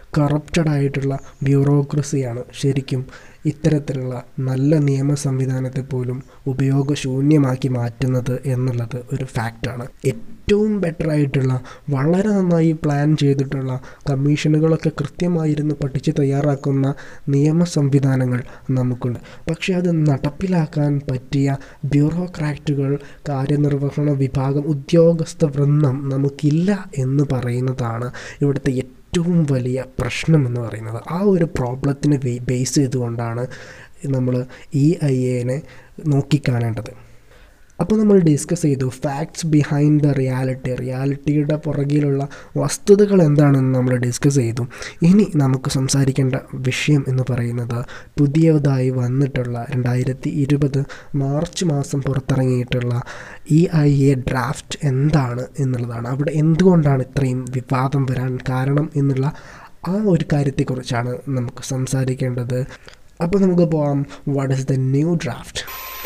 കറപ്റ്റഡ് ആയിട്ടുള്ള ബ്യൂറോക്രസിയാണ് ശരിക്കും ഇത്തരത്തിലുള്ള നല്ല നിയമ സംവിധാനത്തെ പോലും ഉപയോഗശൂന്യമാക്കി മാറ്റുന്നത് എന്നുള്ളത് ഒരു ഫാക്റ്റാണ്. ഏറ്റവും ബെറ്ററായിട്ടുള്ള വളരെ നന്നായി പ്ലാൻ ചെയ്തിട്ടുള്ള കമ്മീഷനുകളൊക്കെ കൃത്യമായിരുന്നു പഠിച്ച് തയ്യാറാക്കുന്ന നിയമ സംവിധാനങ്ങൾ നമുക്കുണ്ട്. പക്ഷേ അത് നടപ്പിലാക്കാൻ പറ്റിയ ബ്യൂറോക്രാറ്റുകൾ, കാര്യനിർവഹണ വിഭാഗം, ഉദ്യോഗസ്ഥ വൃന്ദം നമുക്കില്ല എന്ന് പറയുന്നതാണ് ഇവിടുത്തെ ഏറ്റവും വലിയ പ്രശ്നം എന്ന് പറയുന്നത്. ആ ഒരു പ്രോബ്ലത്തിനെ ബേസ് ചെയ്തുകൊണ്ടാണ് നമ്മൾ EIA-നെ നോക്കിക്കാണേണ്ടത്. അപ്പോൾ നമ്മൾ ഡിസ്കസ് ചെയ്തു ഫാക്ട്സ് ബിഹൈൻഡ് ദ റിയാലിറ്റിയുടെ പുറകിലുള്ള വസ്തുതകൾ എന്താണെന്ന് നമ്മൾ ഡിസ്കസ് ചെയ്തു. ഇനി നമുക്ക് സംസാരിക്കേണ്ട വിഷയം എന്ന് പറയുന്നത് പുതിയതായി വന്നിട്ടുള്ള 2020 മാർച്ച് മാസം പുറത്തിറങ്ങിയിട്ടുള്ള EIA ഡ്രാഫ്റ്റ് എന്താണ് എന്നുള്ളതാണ്. അവിടെ എന്തുകൊണ്ടാണ് ഇത്രയും വിവാദം വരാൻ കാരണം എന്നുള്ള ആ ഒരു കാര്യത്തെക്കുറിച്ചാണ് നമുക്ക് സംസാരിക്കേണ്ടത്. അപ്പോൾ നമുക്ക് പോകാം. What is the new draft?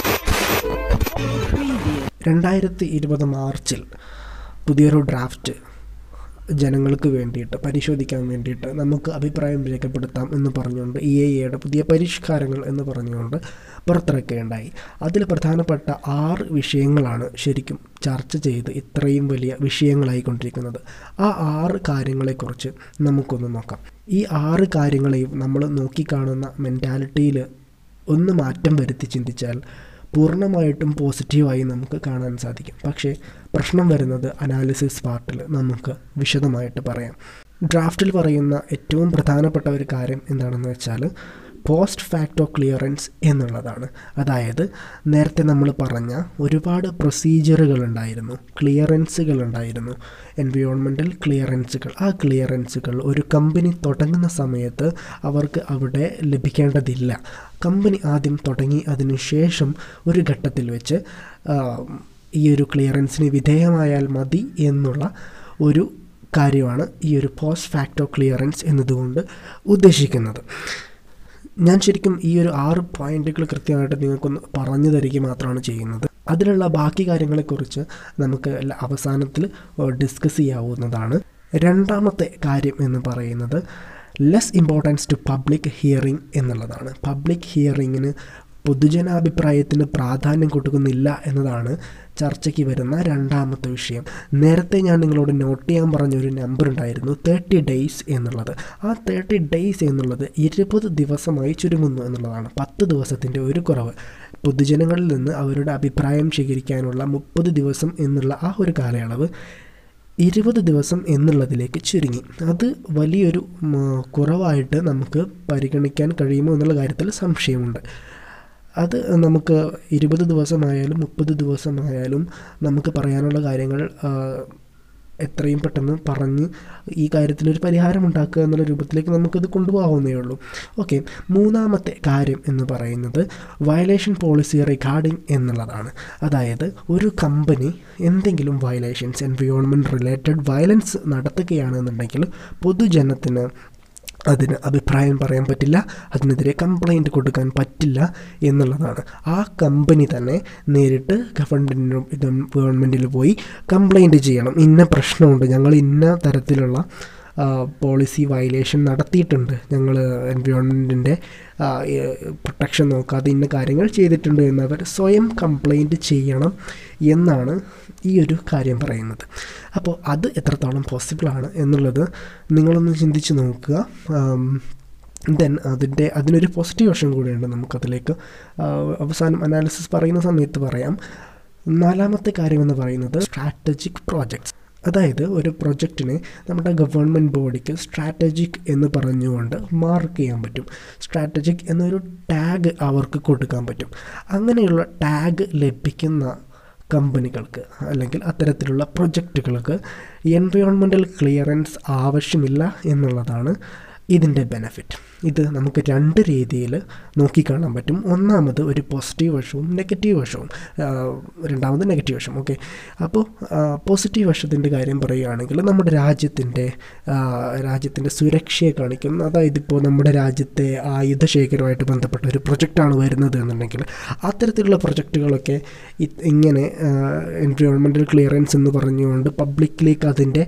2020 മാർച്ചിൽ പുതിയൊരു ഡ്രാഫ്റ്റ് ജനങ്ങൾക്ക് വേണ്ടിയിട്ട് പരിശോധിക്കാൻ വേണ്ടിയിട്ട് നമുക്ക് അഭിപ്രായം രേഖപ്പെടുത്താം എന്ന് പറഞ്ഞുകൊണ്ട് EIA-യുടെ പുതിയ പരിഷ്കാരങ്ങൾ എന്ന് പറഞ്ഞുകൊണ്ട് പുറത്തിറക്കുകയുണ്ടായി. അതിൽ പ്രധാനപ്പെട്ട 6 വിഷയങ്ങളാണ് ശരിക്കും ചർച്ച ചെയ്ത് ഇത്രയും വലിയ വിഷയങ്ങളായിക്കൊണ്ടിരിക്കുന്നത്. ആ 6 കാര്യങ്ങളെക്കുറിച്ച് നമുക്കൊന്ന് നോക്കാം. ഈ 6 കാര്യങ്ങളെയും നമ്മൾ നോക്കിക്കാണുന്ന മെൻറ്റാലിറ്റിയിൽ ഒന്ന് മാറ്റം വരുത്തി ചിന്തിച്ചാൽ പൂർണ്ണമായിട്ടും പോസിറ്റീവായി നമുക്ക് കാണാൻ സാധിക്കും. പക്ഷേ പ്രശ്നം വരുന്നത് അനാലിസിസ് പാർട്ടിൽ നമുക്ക് വിശദമായിട്ട് പറയാം. ഡ്രാഫ്റ്റിൽ പറയുന്ന ഏറ്റവും പ്രധാനപ്പെട്ട ഒരു കാര്യം എന്താണെന്ന് വെച്ചാൽ പോസ്റ്റ് ഫാക്ടോ ക്ലിയറൻസ് എന്നുള്ളതാണ്. അതായത് നേരത്തെ നമ്മൾ പറഞ്ഞ ഒരുപാട് പ്രൊസീജിയറുകളുണ്ടായിരുന്നു, ക്ലിയറൻസുകളുണ്ടായിരുന്നു, എൻവയോൺമെൻറ്റൽ ക്ലിയറൻസുകൾ. ആ ക്ലിയറൻസുകൾ ഒരു കമ്പനി തുടങ്ങുന്ന സമയത്ത് അവർക്ക് അവിടെ ലഭിക്കേണ്ടതില്ല. കമ്പനി ആദ്യം തുടങ്ങി അതിനുശേഷം ഒരു ഘട്ടത്തിൽ വെച്ച് ഈ ഒരു ക്ലിയറൻസിന് വിധേയമായാൽ മതി എന്നുള്ള ഒരു കാര്യമാണ് ഈ ഒരു പോസ്റ്റ് ഫാക്ടോ ക്ലിയറൻസ് എന്നതുകൊണ്ട് ഉദ്ദേശിക്കുന്നത്. ഞാൻ ശരിക്കും ഈ ഒരു 6 പോയിന്റുകൾ കൃത്യമായിട്ട് നിങ്ങൾക്കൊന്ന് പറഞ്ഞു തരിക മാത്രമാണ് ചെയ്യുന്നത്. അതിലുള്ള ബാക്കി കാര്യങ്ങളെക്കുറിച്ച് നമുക്ക് അവസാനത്തിൽ ഡിസ്കസ് ചെയ്യാവുന്നതാണ്. രണ്ടാമത്തെ കാര്യം എന്ന് പറയുന്നത് less importance to public hearing എന്നുള്ളതാണ്. പബ്ലിക് ഹിയറിങ്ങിന്, പൊതുജനാഭിപ്രായത്തിന് പ്രാധാന്യം കൊടുക്കുന്നില്ല എന്നതാണ് ചർച്ചയ്ക്ക് വരുന്ന രണ്ടാമത്തെ വിഷയം. നേരത്തെ ഞാൻ നിങ്ങളോട് നോട്ട് ചെയ്യാൻ പറഞ്ഞൊരു നമ്പർ ഉണ്ടായിരുന്നു, 30 days എന്നുള്ളത്. ആ 30 days എന്നുള്ളത് 20 ദിവസമായി ചുരുങ്ങുന്നു എന്നുള്ളതാണ്. 10 ദിവസത്തിൻ്റെ ഒരു കുറവ്. പൊതുജനങ്ങളിൽ നിന്ന് അവരുടെ അഭിപ്രായം ശേഖരിക്കാനുള്ള 30 ദിവസം എന്നുള്ള ആ ഒരു കാലയളവ് 20 ദിവസം എന്നുള്ളതിലേക്ക് ചുരുങ്ങി. അത് വലിയൊരു കുറവായിട്ട് നമുക്ക് പരിഗണിക്കാൻ കഴിയുമോ എന്നുള്ള കാര്യത്തിൽ സംശയമുണ്ട്. അത് നമുക്ക് 20 ദിവസമായാലും 30 ദിവസമായാലും നമുക്ക് പറയാനുള്ള കാര്യങ്ങൾ എത്രയും പെട്ടെന്ന് പറഞ്ഞ് ഈ കാര്യത്തിനൊരു പരിഹാരം ഉണ്ടാക്കുക എന്നുള്ള രൂപത്തിലേക്ക് നമുക്കത് കൊണ്ടുപോകാവുന്നേ ഉള്ളൂ. ഓക്കെ, മൂന്നാമത്തെ കാര്യം എന്ന് പറയുന്നത് വയലേഷൻ പോളിസി റിഗാർഡിംഗ് എന്നുള്ളതാണ്. അതായത് ഒരു കമ്പനി എന്തെങ്കിലും വയലേഷൻസ്, എൻവയോൺമെൻറ്റ് റിലേറ്റഡ് വയലൻസ് നടത്തുകയാണെന്നുണ്ടെങ്കിൽ പൊതുജനത്തിന് അതിന് അഭിപ്രായം പറയാൻ പറ്റില്ല, അതിനെതിരെ കംപ്ലൈൻറ്റ് കൊടുക്കാൻ പറ്റില്ല എന്നുള്ളതാണ്. ആ കമ്പനി തന്നെ നേരിട്ട് ഗവൺമെൻറ്റിൽ പോയി കംപ്ലൈൻറ്റ് ചെയ്യണം. ഇന്ന പ്രശ്നമുണ്ട്, ഞങ്ങൾ ഇന്ന തരത്തിലുള്ള പോളിസി വയലേഷൻ നടത്തിയിട്ടുണ്ട്, ഞങ്ങൾ എൻവയോൺമെൻറ്റിൻ്റെ പ്രൊട്ടക്ഷൻ നോക്കാതെ ഇന്ന കാര്യങ്ങൾ ചെയ്തിട്ടുണ്ട് എന്നവർ സ്വയം കംപ്ലൈൻറ്റ് ചെയ്യണം എന്നാണ് ഈ ഒരു കാര്യം പറയുന്നത്. അപ്പോൾ അത് എത്രത്തോളം പോസിബിളാണ് എന്നുള്ളത് നിങ്ങളൊന്ന് ചിന്തിച്ച് നോക്കുക. ദെൻ അതിനൊരു പോസിറ്റീവ് വശം കൂടിയുണ്ട്, നമുക്കതിലേക്ക് അവസാനം അനാലിസിസ് പറയുന്ന സമയത്ത് പറയാം. നാലാമത്തെ കാര്യമെന്ന് പറയുന്നത് സ്ട്രാറ്റജിക് പ്രോജക്ട്സ്. അതായത് ഒരു പ്രൊജക്റ്റിനെ നമ്മുടെ ഗവൺമെൻറ് ബോഡിക്ക് സ്ട്രാറ്റജിക് എന്ന് പറഞ്ഞുകൊണ്ട് മാർക്ക് ചെയ്യാൻ പറ്റും. സ്ട്രാറ്റജിക് എന്നൊരു ടാഗ് അവർക്ക് കൊടുക്കാൻ പറ്റും. അങ്ങനെയുള്ള ടാഗ് ലഭിക്കുന്ന കമ്പനികൾക്ക് അല്ലെങ്കിൽ അത്തരത്തിലുള്ള പ്രൊജക്റ്റുകൾക്ക് എൻവയോൺമെൻറ്റൽ ക്ലിയറൻസ് ആവശ്യമില്ല എന്നുള്ളതാണ് ഇതിൻ്റെ ബെനഫിറ്റ്. ഇത് നമുക്ക് 2 രീതിയിൽ നോക്കിക്കാണാൻ പറ്റും. ഒന്നാമത് ഒരു പോസിറ്റീവ് വശവും നെഗറ്റീവ് വശവും, രണ്ടാമത് നെഗറ്റീവ് വശം. ഓക്കെ, അപ്പോൾ പോസിറ്റീവ് വശത്തിൻ്റെ കാര്യം പറയുകയാണെങ്കിൽ നമ്മുടെ രാജ്യത്തിൻ്റെ സുരക്ഷയെ കാണിക്കും. അതായത് ഇപ്പോൾ നമ്മുടെ രാജ്യത്തെ ആയുധശേഖരവുമായിട്ട് ബന്ധപ്പെട്ട ഒരു പ്രൊജക്റ്റാണ് വരുന്നത് എന്നുണ്ടെങ്കിൽ അത്തരത്തിലുള്ള പ്രൊജക്റ്റുകളൊക്കെ ഇങ്ങനെ എൻവയോൺമെൻറ്റൽ ക്ലിയറൻസ് എന്ന് പറഞ്ഞുകൊണ്ട് പബ്ലിക്കിലേക്ക് അതിൻ്റെ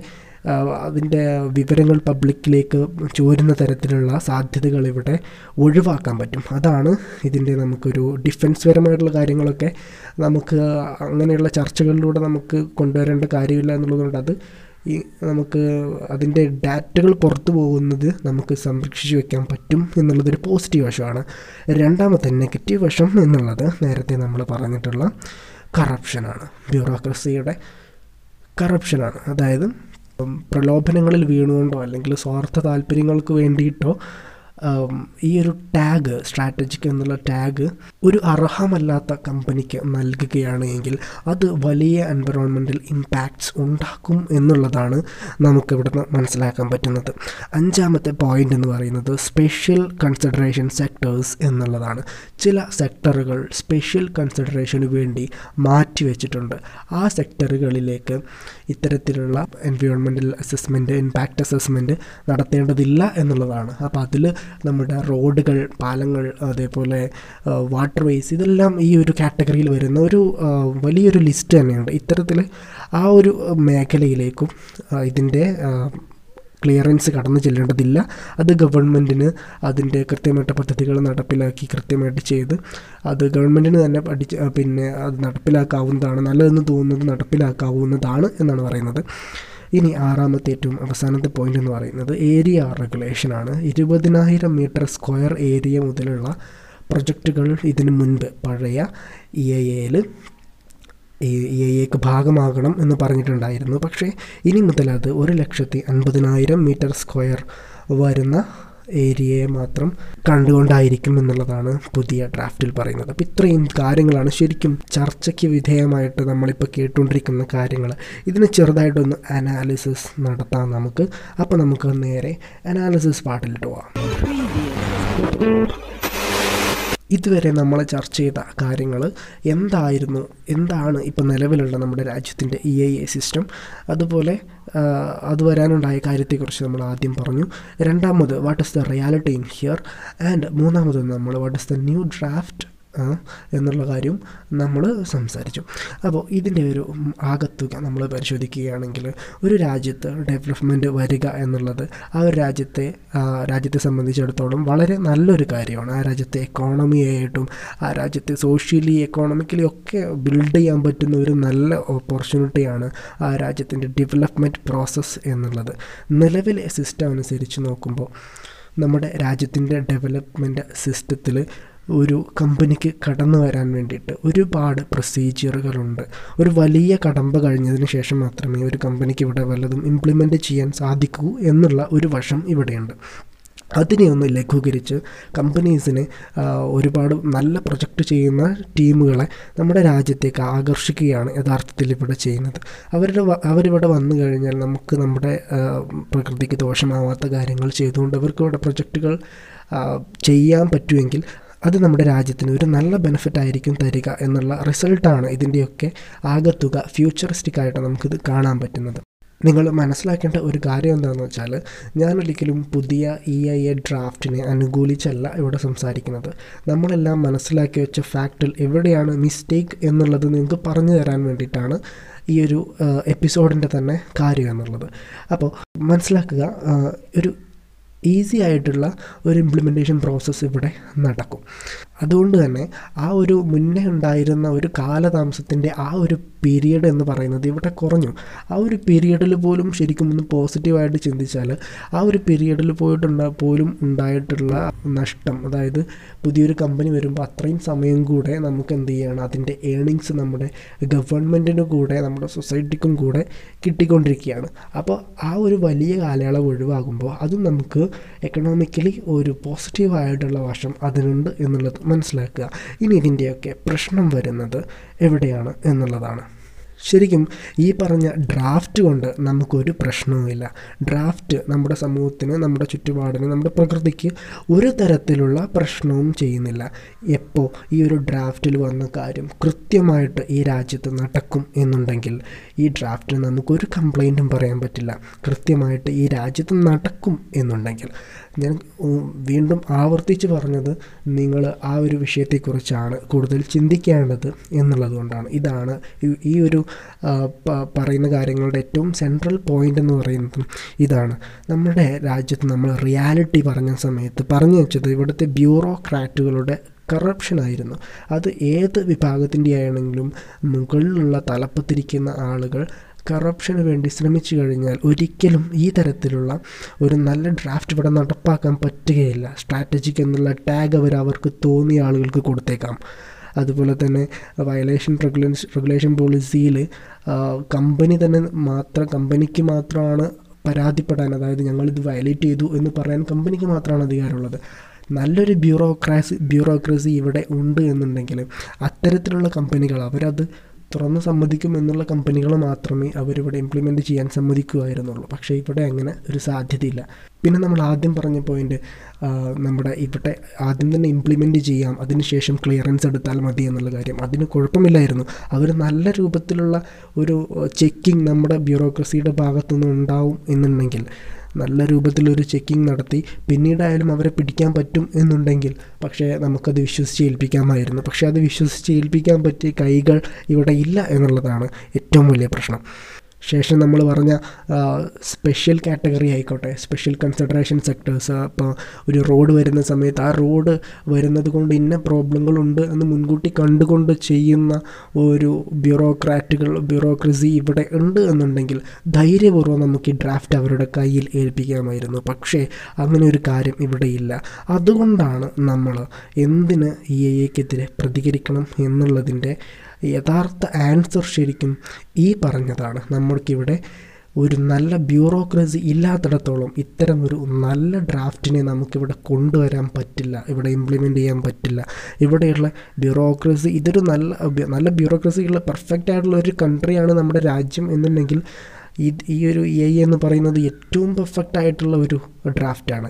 അതിൻ്റെ വിവരങ്ങൾ പബ്ലിക്കിലേക്ക് ചോരുന്ന തരത്തിലുള്ള സാധ്യതകൾ ഇവിടെ ഒഴിവാക്കാൻ പറ്റും. അതാണ് ഇതിൻ്റെ നമുക്കൊരു ഡിഫൻസ് പരമായിട്ടുള്ള കാര്യങ്ങളൊക്കെ നമുക്ക് അങ്ങനെയുള്ള ചർച്ചകളിലൂടെ നമുക്ക് കൊണ്ടുവരേണ്ട കാര്യമില്ല എന്നുള്ളതുകൊണ്ട് അത് നമുക്ക് അതിൻ്റെ ഡാറ്റകൾ പുറത്തു പോകുന്നത് നമുക്ക് സംരക്ഷിച്ച് വയ്ക്കാൻ പറ്റും എന്നുള്ളതൊരു പോസിറ്റീവ് വശമാണ്. രണ്ടാമത്തെ നെഗറ്റീവ് വശം എന്നുള്ളത് നേരത്തെ നമ്മൾ പറഞ്ഞിട്ടുള്ള കറപ്ഷനാണ്, ബ്യൂറോക്രസിയുടെ കറപ്ഷനാണ്. അതായത് പ്രലോഭനങ്ങളിൽ വീണുകൊണ്ടോ അല്ലെങ്കിൽ സ്വാർത്ഥ താല്പര്യങ്ങൾക്ക് വേണ്ടിയിട്ടോ ഈ ഒരു ടാഗ്, സ്ട്രാറ്റജിക് എന്നുള്ള ടാഗ് ഒരു അർഹമല്ലാത്ത കമ്പനിക്ക് നൽകുകയാണ് എങ്കിൽ അത് വലിയ എൻവറോൺമെൻറ്റൽ ഇമ്പാക്ട്സ് ഉണ്ടാക്കും എന്നുള്ളതാണ് നമുക്കിവിടെ നിന്ന് മനസ്സിലാക്കാൻ പറ്റുന്നത്. അഞ്ചാമത്തെ പോയിൻ്റ് എന്ന് പറയുന്നത് സ്പെഷ്യൽ കൺസിഡറേഷൻ സെക്ടേഴ്സ് എന്നുള്ളതാണ്. ചില സെക്ടറുകൾ സ്പെഷ്യൽ കൺസിഡറേഷന് വേണ്ടി മാറ്റിവെച്ചിട്ടുണ്ട്. ആ സെക്ടറുകളിലേക്ക് ഇത്തരത്തിലുള്ള എൻവയോൺമെൻറ്റൽ അസസ്മെൻറ്റ്, ഇമ്പാക്റ്റ് അസസ്മെൻറ്റ് നടത്തേണ്ടതില്ല എന്നുള്ളതാണ്. അപ്പോൾ അതിൽ നമ്മുടെ റോഡുകൾ, പാലങ്ങൾ, അതേപോലെ വാട്ടർ വേസ്, ഇതെല്ലാം ഈ ഒരു കാറ്റഗറിയിൽ വരുന്ന ഒരു വലിയൊരു ലിസ്റ്റ് തന്നെയുണ്ട്. ഇത്തരത്തിൽ ആ ഒരു മേഖലയിലേക്കും ഇതിൻ്റെ ക്ലിയറൻസ് കടന്നു ചെല്ലേണ്ടതില്ല. അത് ഗവൺമെൻറ്റിന് അതിൻ്റെ കൃത്യമായിട്ട് പദ്ധതികൾ നടപ്പിലാക്കി കൃത്യമായിട്ട് ചെയ്ത് അത് ഗവൺമെൻറ്റിന് തന്നെ അത് നടപ്പിലാക്കാവുന്നതാണ്, നല്ലതെന്ന് തോന്നുന്നത് നടപ്പിലാക്കാവുന്നതാണ് എന്നാണ് പറയുന്നത്. ഇനി ആറാമത്തെ ഏറ്റവും അവസാനത്തെ പോയിൻ്റ് എന്ന് പറയുന്നത് ഏരിയ റെഗുലേഷനാണ്. 20,000 മീറ്റർ സ്ക്വയർ ഏരിയ മുതലുള്ള പ്രൊജക്റ്റുകൾ ഇതിനു മുൻപ് പഴയ EIA-ക്ക് ഭാഗമാകണം എന്ന് പറഞ്ഞിട്ടുണ്ടായിരുന്നു. പക്ഷേ ഇനി മുതൽ അത് 1,50,000 മീറ്റർ സ്ക്വയർ വരുന്ന ഏരിയയെ മാത്രം കണ്ടുകൊണ്ടായിരിക്കും എന്നുള്ളതാണ് പുതിയ ഡ്രാഫ്റ്റിൽ പറയുന്നത്. അപ്പോൾ ഇത്രയും കാര്യങ്ങളാണ് ശരിക്കും ചർച്ചയ്ക്ക് വിധേയമായിട്ട് നമ്മളിപ്പോൾ കേട്ടുകൊണ്ടിരിക്കുന്ന കാര്യങ്ങൾ. ഇതിന് ചെറുതായിട്ടൊന്ന് അനാലിസിസ് നടത്താം നമുക്ക്. അപ്പോൾ നമുക്ക് നേരെ അനാലിസിസ് പാർട്ടിലിട്ട് പോവാം. ഇതുവരെ നമ്മൾ ചർച്ച ചെയ്ത കാര്യങ്ങൾ എന്താണ് ഇപ്പോൾ നിലവിലുള്ള നമ്മുടെ രാജ്യത്തിൻ്റെ EIA സിസ്റ്റം, അതുപോലെ അത് വരാനുണ്ടായ കാര്യത്തെക്കുറിച്ച് നമ്മൾ ആദ്യം പറഞ്ഞു. രണ്ടാമത് what is the reality in here, and മൂന്നാമത് നമ്മൾ what is the new draft എന്നുള്ള കാര്യം നമ്മൾ സംസാരിച്ചു. അപ്പോൾ ഇതിൻ്റെ ഒരു ആകത്തുക നമ്മൾ പരിശോധിക്കുകയാണെങ്കിൽ ഒരു രാജ്യത്ത് ഡെവലപ്മെൻറ്റ് വരിക എന്നുള്ളത് ആ ഒരു രാജ്യത്തെ സംബന്ധിച്ചിടത്തോളം വളരെ നല്ലൊരു കാര്യമാണ്. ആ രാജ്യത്തെ എക്കോണമിയായിട്ടും ആ രാജ്യത്തെ സോഷ്യലി എക്കോണമിക്കലി ഒക്കെ ബിൽഡ് ചെയ്യാൻ പറ്റുന്ന ഒരു നല്ല ഓപ്പർച്യൂണിറ്റിയാണ് ആ രാജ്യത്തിൻ്റെ ഡെവലപ്മെൻറ്റ് പ്രോസസ്സ് എന്നുള്ളത്. നിലവിലെ സിസ്റ്റം അനുസരിച്ച് നോക്കുമ്പോൾ നമ്മുടെ രാജ്യത്തിൻ്റെ ഡെവലപ്മെൻറ്റ് സിസ്റ്റത്തിൽ ഒരു കമ്പനിക്ക് കടന്നു വരാൻ വേണ്ടിയിട്ട് ഒരുപാട് പ്രൊസീജിയറുകളുണ്ട്. ഒരു വലിയ കടമ്പ കഴിഞ്ഞതിന് ശേഷം മാത്രമേ ഒരു കമ്പനിക്ക് ഇവിടെ വല്ലതും ഇംപ്ലിമെൻറ്റ് ചെയ്യാൻ സാധിക്കൂ എന്നുള്ള ഒരു വശം ഇവിടെയുണ്ട്. അതിനെ ഒന്ന് ലഘൂകരിച്ച് കമ്പനീസിനെ ഒരുപാട് നല്ല പ്രൊജക്റ്റ് ചെയ്യുന്ന ടീമുകളെ നമ്മുടെ രാജ്യത്തേക്ക് ആകർഷിക്കുകയാണ് യഥാർത്ഥത്തിൽ ഇവിടെ ചെയ്യുന്നത്. അവരിവിടെ വന്നു കഴിഞ്ഞാൽ നമുക്ക് നമ്മുടെ പ്രകൃതിക്ക് ദോഷമാവാത്ത കാര്യങ്ങൾ ചെയ്തുകൊണ്ട് അവർക്ക് ഇവിടെ പ്രൊജക്റ്റുകൾ ചെയ്യാൻ പറ്റുമെങ്കിൽ അത് നമ്മുടെ രാജ്യത്തിന് ഒരു നല്ല ബെനിഫിറ്റ് ആയിരിക്കും തരിക എന്നുള്ള റിസൾട്ടാണ് ഇതിൻ്റെയൊക്കെ ആകത്തുക ഫ്യൂച്ചറിസ്റ്റിക്കായിട്ട് നമുക്കിത് കാണാൻ പറ്റുന്നത്. നിങ്ങൾ മനസ്സിലാക്കേണ്ട ഒരു കാര്യം എന്താണെന്ന് വെച്ചാൽ, ഞാനൊരിക്കലും പുതിയ EIA ഡ്രാഫ്റ്റിനെ അനുകൂലിച്ചല്ല ഇവിടെ സംസാരിക്കുന്നത്. നമ്മളെല്ലാം മനസ്സിലാക്കി വെച്ച ഫാക്റ്റിൽ എവിടെയാണ് മിസ്റ്റേക്ക് എന്നുള്ളത് നിങ്ങൾക്ക് പറഞ്ഞു തരാൻ വേണ്ടിയിട്ടാണ് ഈ ഒരു എപ്പിസോഡിൻ്റെ തന്നെ കാര്യം എന്നുള്ളത്. അപ്പോൾ മനസ്സിലാക്കുക, ഒരു ഈസി ആയിട്ടുള്ള ഒരു ഇംപ്ലിമെൻറ്റേഷൻ പ്രോസസ്സ് ഇവിടെ നടക്കും. അതുകൊണ്ട് തന്നെ ആ ഒരു മുന്നേ ഉണ്ടായിരുന്ന ഒരു കാലതാമസത്തിൻ്റെ ആ ഒരു പീരിയഡ് എന്ന് പറയുന്നത് ഇവിടെ കുറഞ്ഞു. ആ ഒരു പീരിയഡിൽ പോലും ശരിക്കും ഒന്ന് പോസിറ്റീവായിട്ട് ചിന്തിച്ചാൽ ആ ഒരു പീരിയഡിൽ പോലും ഉണ്ടായിട്ടുള്ള നഷ്ടം, അതായത് പുതിയൊരു കമ്പനി വരുമ്പോൾ അത്രയും സമയം കൂടെ നമുക്ക് എന്ത് ചെയ്യണം, അതിൻ്റെ ഏണിങ്സ് നമ്മുടെ ഗവൺമെൻറ്റിന് കൂടെ നമ്മുടെ സൊസൈറ്റിക്കും കൂടെ കിട്ടിക്കൊണ്ടിരിക്കുകയാണ്. അപ്പോൾ ആ ഒരു വലിയ കാലയളവ് ഒഴിവാകുമ്പോൾ അതും നമുക്ക് എക്കണോമിക്കലി ഒരു പോസിറ്റീവായിട്ടുള്ള വശം അതിനുണ്ട് എന്നുള്ളത് മനസ്സിലാക്കുക. ഇനി ഇതിൻ്റെയൊക്കെ പ്രശ്നം വരുന്നത് എവിടെയാണ് എന്നുള്ളതാണ്. ശരിക്കും ഈ പറഞ്ഞ ഡ്രാഫ്റ്റ് കൊണ്ട് നമുക്കൊരു പ്രശ്നവുമില്ല. ഡ്രാഫ്റ്റ് നമ്മുടെ സമൂഹത്തിന്, നമ്മുടെ ചുറ്റുപാടിന്, നമ്മുടെ പ്രകൃതിക്ക് ഒരു തരത്തിലുള്ള പ്രശ്നവും ചെയ്യുന്നില്ല. എപ്പോൾ ഈ ഒരു ഡ്രാഫ്റ്റിൽ വന്ന കാര്യം കൃത്യമായിട്ട് ഈ രാജ്യത്ത് നടക്കും എന്നുണ്ടെങ്കിൽ ഈ ഡ്രാഫ്റ്റിന് നമുക്കൊരു കംപ്ലൈൻറ്റും പറയാൻ പറ്റില്ല. കൃത്യമായിട്ട് ഈ രാജ്യത്ത് നടക്കും എന്നുണ്ടെങ്കിൽ, ഞാൻ വീണ്ടും ആവർത്തിച്ച് പറഞ്ഞത് നിങ്ങൾ ആ ഒരു വിഷയത്തെക്കുറിച്ചാണ് കൂടുതൽ ചിന്തിക്കേണ്ടത് എന്നുള്ളത് കൊണ്ടാണ്. ഇതാണ് ഈ ഒരു പറയുന്ന കാര്യങ്ങളുടെ ഏറ്റവും സെൻട്രൽ പോയിൻ്റ് എന്ന് പറയുന്നത് ഇതാണ്. നമ്മുടെ രാജ്യത്ത് നമ്മൾ റിയാലിറ്റി പറഞ്ഞ സമയത്ത് പറഞ്ഞു വെച്ചത് ഇവിടുത്തെ ബ്യൂറോക്രാറ്റുകളുടെ കറപ്ഷനായിരുന്നു. അത് ഏത് വിഭാഗത്തിൻ്റെ ആണെങ്കിലും മുകളിലുള്ള തലപ്പത്തിരിക്കുന്ന ആളുകൾ കറപ്ഷന് വേണ്ടി ശ്രമിച്ചു കഴിഞ്ഞാൽ ഒരിക്കലും ഈ തരത്തിലുള്ള ഒരു നല്ല ഡ്രാഫ്റ്റ് ഇവിടെ നടപ്പാക്കാൻ പറ്റുകയില്ല. സ്ട്രാറ്റജിക് എന്നുള്ള ടാഗ് അവർക്ക് തോന്നിയ ആളുകൾക്ക് കൊടുത്തേക്കാം. അതുപോലെ തന്നെ റെഗുലേഷൻ പോളിസിയിൽ കമ്പനിക്ക് മാത്രമാണ് പരാതിപ്പെടാൻ, അതായത് ഞങ്ങളിത് വയലേറ്റ് ചെയ്തു എന്ന് പറയാൻ കമ്പനിക്ക് മാത്രമാണ് അധികാരമുള്ളത്. നല്ലൊരു ബ്യൂറോക്രസി ഇവിടെ ഉണ്ട് എന്നുണ്ടെങ്കിൽ അത്തരത്തിലുള്ള കമ്പനികൾ അവരത് തുറന്ന് സമ്മതിക്കും എന്നുള്ള കമ്പനികൾ മാത്രമേ അവരിവിടെ ഇംപ്ലിമെൻറ്റ് ചെയ്യാൻ സമ്മതിക്കുമായിരുന്നുള്ളൂ. പക്ഷേ ഇവിടെ അങ്ങനെ ഒരു സാധ്യതയില്ല. പിന്നെ നമ്മൾ ആദ്യം പറഞ്ഞ പോയിൻ്റ്, നമ്മുടെ ഇവിടെ ആദ്യം തന്നെ ഇംപ്ലിമെൻറ്റ് ചെയ്യാം, അതിനുശേഷം ക്ലിയറൻസ് എടുത്താൽ മതി എന്നുള്ള കാര്യം, അതിന് കുഴപ്പമില്ലായിരുന്നു. അവർ നല്ല രൂപത്തിലുള്ള ഒരു ചെക്കിങ് നമ്മുടെ ബ്യൂറോക്രസിയുടെ ഭാഗത്തുനിന്ന് ഉണ്ടാവും എന്നുണ്ടെങ്കിൽ, നല്ല രൂപത്തിലൊരു ചെക്കിങ് നടത്തി പിന്നീടായാലും അവരെ പിടിക്കാൻ പറ്റും എന്നുണ്ടെങ്കിൽ പക്ഷേ നമുക്കത് വിശ്വസിച്ച് ഏൽപ്പിക്കാമായിരുന്നു. പക്ഷേ അത് വിശ്വസിച്ച് ഏൽപ്പിക്കാൻ പറ്റിയ കൈകൾ ഇവിടെ ഇല്ല എന്നുള്ളതാണ് ഏറ്റവും വലിയ പ്രശ്നം. ശേഷം നമ്മൾ പറഞ്ഞ സ്പെഷ്യൽ കാറ്റഗറി ആയിക്കോട്ടെ, സ്പെഷ്യൽ കൺസിഡറേഷൻ സെക്ടേഴ്സ്, ഇപ്പോൾ ഒരു റോഡ് വരുന്ന സമയത്ത് ആ റോഡ് വരുന്നത് കൊണ്ട് ഇന്ന പ്രോബ്ലങ്ങളുണ്ട് എന്ന് മുൻകൂട്ടി കണ്ടുകൊണ്ട് ചെയ്യുന്ന ഒരു ബ്യൂറോക്രസി ഇവിടെ ഉണ്ട് എന്നുണ്ടെങ്കിൽ ധൈര്യപൂർവ്വം നമുക്ക് ഈ ഡ്രാഫ്റ്റ് അവരുടെ കയ്യിൽ ഏൽപ്പിക്കാമായിരുന്നു. പക്ഷേ അങ്ങനെ ഒരു കാര്യം ഇവിടെ ഇല്ല. അതുകൊണ്ടാണ് നമ്മൾ എന്തിന് EIA-ക്കെതിരെ പ്രതികരിക്കണം എന്നുള്ളതിൻ്റെ യഥാർത്ഥ ആൻസർ ശരിക്കും ഈ പറഞ്ഞതാണ്. നമ്മൾക്കിവിടെ ഒരു നല്ല ബ്യൂറോക്രസി ഇല്ലാത്തിടത്തോളം ഇത്തരം ഒരു നല്ല ഡ്രാഫ്റ്റിനെ നമുക്കിവിടെ കൊണ്ടുവരാൻ പറ്റില്ല, ഇവിടെ ഇംപ്ലിമെൻറ്റ് ചെയ്യാൻ പറ്റില്ല. ഇവിടെയുള്ള ബ്യൂറോക്രസി ഇതൊരു നല്ല ബ്യൂറോക്രസിയുള്ള പെർഫെക്റ്റ് ആയിട്ടുള്ള ഒരു കൺട്രിയാണ് നമ്മുടെ രാജ്യം എന്നുണ്ടെങ്കിൽ ഈ ഒരു EIA എന്ന് പറയുന്നത് ഏറ്റവും പെർഫെക്റ്റ് ആയിട്ടുള്ള ഒരു ഡ്രാഫ്റ്റാണ്.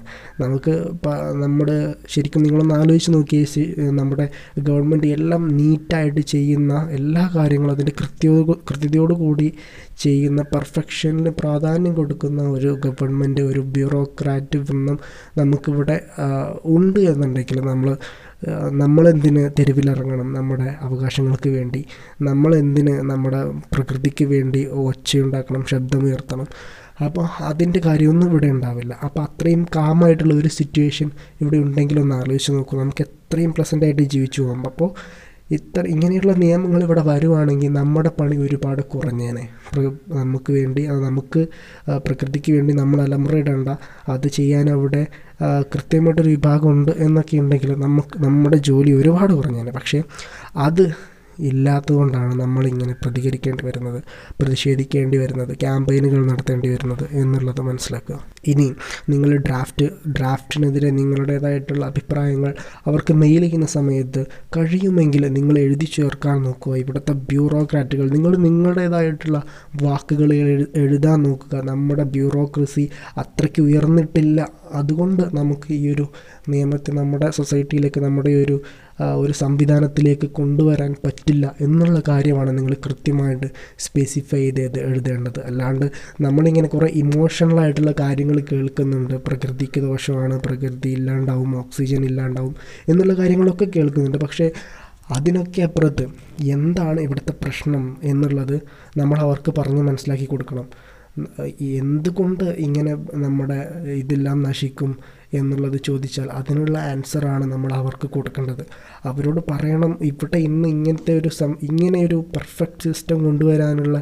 നമ്മുടെ ശരിക്കും നിങ്ങളൊന്ന് ആലോചിച്ച് നോക്കിയേ, നമ്മുടെ ഗവൺമെൻറ് എല്ലാം നീറ്റായിട്ട് ചെയ്യുന്ന എല്ലാ കാര്യങ്ങളും അതിൻ്റെ കൃത്യതയോടുകൂടി ചെയ്യുന്ന, പെർഫെക്ഷനിന് പ്രാധാന്യം കൊടുക്കുന്ന ഒരു ഗവൺമെൻറ്, ഒരു ബ്യൂറോക്രാറ്റ് വൃന്ദം നമുക്കിവിടെ ഉണ്ട് എന്നുണ്ടെങ്കിൽ നമ്മളെന്തിന് തെരുവിലിറങ്ങണം നമ്മുടെ അവകാശങ്ങൾക്ക് വേണ്ടി? നമ്മളെന്തിന് നമ്മുടെ പ്രകൃതിക്ക് വേണ്ടി ഒച്ചയുണ്ടാക്കണം, ശബ്ദമുയർത്തണം? അപ്പോൾ അതിൻ്റെ കാര്യമൊന്നും ഇവിടെ ഉണ്ടാവില്ല. അപ്പോൾ അത്രയും കാമായിട്ടുള്ള ഒരു സിറ്റുവേഷൻ ഇവിടെ ഉണ്ടെങ്കിലൊന്ന് ആലോചിച്ച് നോക്കൂ, നമുക്ക് എത്രയും പ്ലസൻ്റായിട്ട് ജീവിച്ചു പോകാം. അപ്പോൾ ഇങ്ങനെയുള്ള നിയമങ്ങൾ ഇവിടെ വരുവാണെങ്കിൽ നമ്മുടെ പണി ഒരുപാട് കുറഞ്ഞേനെ. നമുക്ക് വേണ്ടി നമുക്ക് പ്രകൃതിക്ക് വേണ്ടി നമ്മൾ അലമുറയിടേണ്ട, അത് ചെയ്യാൻ അവിടെ കൃത്യമായിട്ടൊരു വിഭാഗമുണ്ട് എന്നൊക്കെ ഉണ്ടെങ്കിൽ നമ്മുടെ ജോലി ഒരുപാട് കുറഞ്ഞേനെ. പക്ഷേ അത് ഇല്ലാത്തതുകൊണ്ടാണ് നമ്മളിങ്ങനെ പ്രതിഷേധിക്കേണ്ടി വരുന്നത്, ക്യാമ്പയിനുകൾ നടത്തേണ്ടി വരുന്നത് എന്നുള്ളത് മനസ്സിലാക്കുക. ഇനി നിങ്ങൾ ഡ്രാഫ്റ്റിനെതിരെ നിങ്ങളുടേതായിട്ടുള്ള അഭിപ്രായങ്ങൾ അവർക്ക് മെയിൽ ചെയ്യുന്ന സമയത്ത് കഴിയുമെങ്കിൽ നിങ്ങൾ എഴുതി ചേർക്കാൻ നോക്കുക. ഇവിടുത്തെ ബ്യൂറോക്രാറ്റുകൾ നിങ്ങളുടേതായിട്ടുള്ള വാക്കുകൾ എഴുതാൻ നോക്കുക. നമ്മുടെ ബ്യൂറോക്രസി അത്രയ്ക്ക് ഉയർന്നിട്ടില്ല, അതുകൊണ്ട് നമുക്ക് ഈ ഒരു നിയമത്തെ നമ്മുടെ സൊസൈറ്റിയിലേക്ക്, നമ്മുടെ ഒരു സംവിധാനത്തിലേക്ക് കൊണ്ടുവരാൻ പറ്റില്ല എന്നുള്ള കാര്യമാണ് നിങ്ങൾ കൃത്യമായിട്ട് സ്പെസിഫൈ ചെയ്ത് എഴുതേണ്ടത്. അല്ലാണ്ട് നമ്മളിങ്ങനെ കുറേ ഇമോഷണലായിട്ടുള്ള കാര്യങ്ങൾ കേൾക്കുന്നുണ്ട്, പ്രകൃതിക്ക് ദോഷമാണ്, പ്രകൃതി ഇല്ലാണ്ടാവും, ഓക്സിജൻ ഇല്ലാണ്ടാവും എന്നുള്ള കാര്യങ്ങളൊക്കെ കേൾക്കുന്നുണ്ട്. പക്ഷേ അതിനൊക്കെ അപ്പുറത്ത് എന്താണ് ഇവിടുത്തെ പ്രശ്നം എന്നുള്ളത് നമ്മൾ അവർക്ക് പറഞ്ഞ് മനസ്സിലാക്കി കൊടുക്കണം. എന്തുകൊണ്ട് ഇങ്ങനെ നമ്മുടെ ഇതെല്ലാം നശിക്കും എന്നുള്ളത് ചോദിച്ചാൽ അതിനുള്ള ആൻസറാണ് നമ്മൾ അവർക്ക് കൊടുക്കേണ്ടത്. അവരോട് പറയണം, ഇവിടെ ഇന്ന് ഇങ്ങനെ ഒരു പെർഫെക്റ്റ് സിസ്റ്റം കൊണ്ടുവരാനുള്ള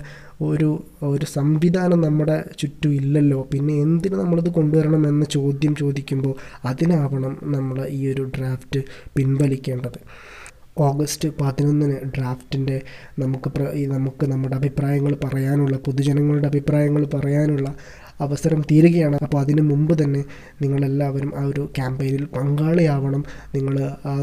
ഒരു സംവിധാനം നമ്മുടെ ചുറ്റും ഇല്ലല്ലോ, പിന്നെ എന്തിന് നമ്മളിത് കൊണ്ടുവരണം എന്ന ചോദ്യം ചോദിക്കുമ്പോൾ അതിനാവണം നമ്മൾ ഈ ഒരു ഡ്രാഫ്റ്റ് പിൻവലിക്കേണ്ടത്. ഓഗസ്റ്റ് 11 ഡ്രാഫ്റ്റിൻ്റെ നമുക്ക് നമ്മുടെ അഭിപ്രായങ്ങൾ പറയാനുള്ള, പൊതുജനങ്ങളുടെ അഭിപ്രായങ്ങൾ പറയാനുള്ള അവസരം തീരുകയാണ്. അപ്പോൾ അതിന് മുമ്പ് തന്നെ നിങ്ങളെല്ലാവരും ആ ഒരു ക്യാമ്പയിനിൽ പങ്കാളിയാവണം. നിങ്ങൾ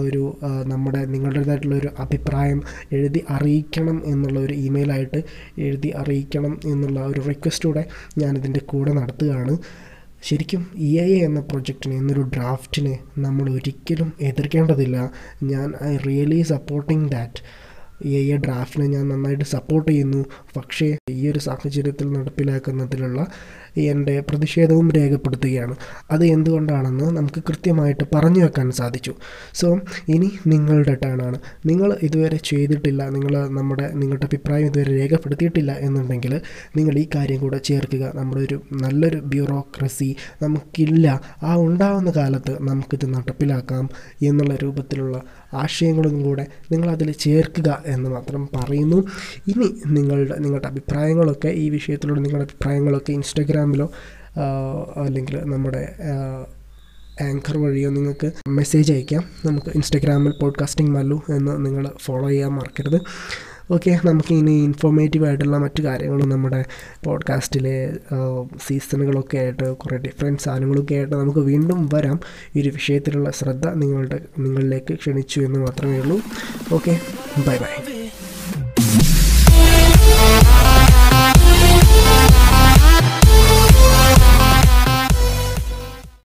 നിങ്ങളുടേതായിട്ടുള്ളൊരു അഭിപ്രായം എഴുതി അറിയിക്കണം എന്നുള്ള ഒരു ഇമെയിലായിട്ട് എഴുതി അറിയിക്കണം എന്നുള്ള ഒരു റിക്വസ്റ്റൂടെ ഞാനിതിൻ്റെ കൂടെ നടത്തുകയാണ്. ശരിക്കും EIA എന്ന പ്രൊജക്റ്റിനെ, എന്നൊരു ഡ്രാഫ്റ്റിനെ നമ്മൾ ഒരിക്കലും എതിർക്കേണ്ടതില്ല. I really supporting that. EIA ഡ്രാഫ്റ്റിനെ ഞാൻ നന്നായിട്ട് സപ്പോർട്ട് ചെയ്യുന്നു. പക്ഷേ ഈ ഒരു സാഹചര്യത്തിൽ നടപ്പിലാക്കുന്നതിലുള്ള എൻ്റെ പ്രതിഷേധവും രേഖപ്പെടുത്തുകയാണ്. അത് എന്തുകൊണ്ടാണെന്ന് നമുക്ക് കൃത്യമായിട്ട് പറഞ്ഞു വെക്കാൻ സാധിച്ചു. സോ ഇനി നിങ്ങളുടെ ടേണാണ്. നിങ്ങൾ ഇതുവരെ ചെയ്തിട്ടില്ല, നിങ്ങളുടെ അഭിപ്രായം ഇതുവരെ രേഖപ്പെടുത്തിയിട്ടില്ല എന്നുണ്ടെങ്കിൽ നിങ്ങൾ ഈ കാര്യം കൂടെ ചേർക്കുക. നമ്മുടെ ഒരു നല്ലൊരു ബ്യൂറോക്രസി നമുക്കില്ല, ആ ഉണ്ടാവുന്ന കാലത്ത് നമുക്കിത് നടപ്പിലാക്കാം എന്നുള്ള രൂപത്തിലുള്ള ആശയങ്ങളും കൂടെ നിങ്ങളതിൽ ചേർക്കുക എന്ന് മാത്രം പറയുന്നു. ഇനി നിങ്ങളുടെ അഭിപ്രായങ്ങളൊക്കെ ഈ വിഷയത്തിലുള്ള നിങ്ങളുടെ അഭിപ്രായങ്ങളൊക്കെ ഇൻസ്റ്റഗ്രാമിലോ അല്ലെങ്കിൽ നമ്മുടെ ആങ്കർ വഴിയോ നിങ്ങൾക്ക് മെസ്സേജ് അയക്കാം. നമുക്ക് ഇൻസ്റ്റഗ്രാമിൽ പോഡ്കാസ്റ്റിംഗ് മല്ലു എന്ന് നിങ്ങൾ ഫോളോ ചെയ്യാൻ മറക്കരുത്. ഓക്കെ, നമുക്ക് ഇനി ഇൻഫോർമേറ്റീവ് ആയിട്ടുള്ള മറ്റു കാര്യങ്ങളും നമ്മുടെ പോഡ്കാസ്റ്റിലെ സീസണുകളൊക്കെ ആയിട്ട് കുറേ ഡിഫറെൻറ്റ് സാധനങ്ങളൊക്കെ ആയിട്ട് നമുക്ക് വീണ്ടും വരാം. ഈ ഒരു വിഷയത്തിലുള്ള ശ്രദ്ധ നിങ്ങളിലേക്ക് ക്ഷണിച്ചു എന്ന് മാത്രമേ ഉള്ളൂ. Okay, bye by.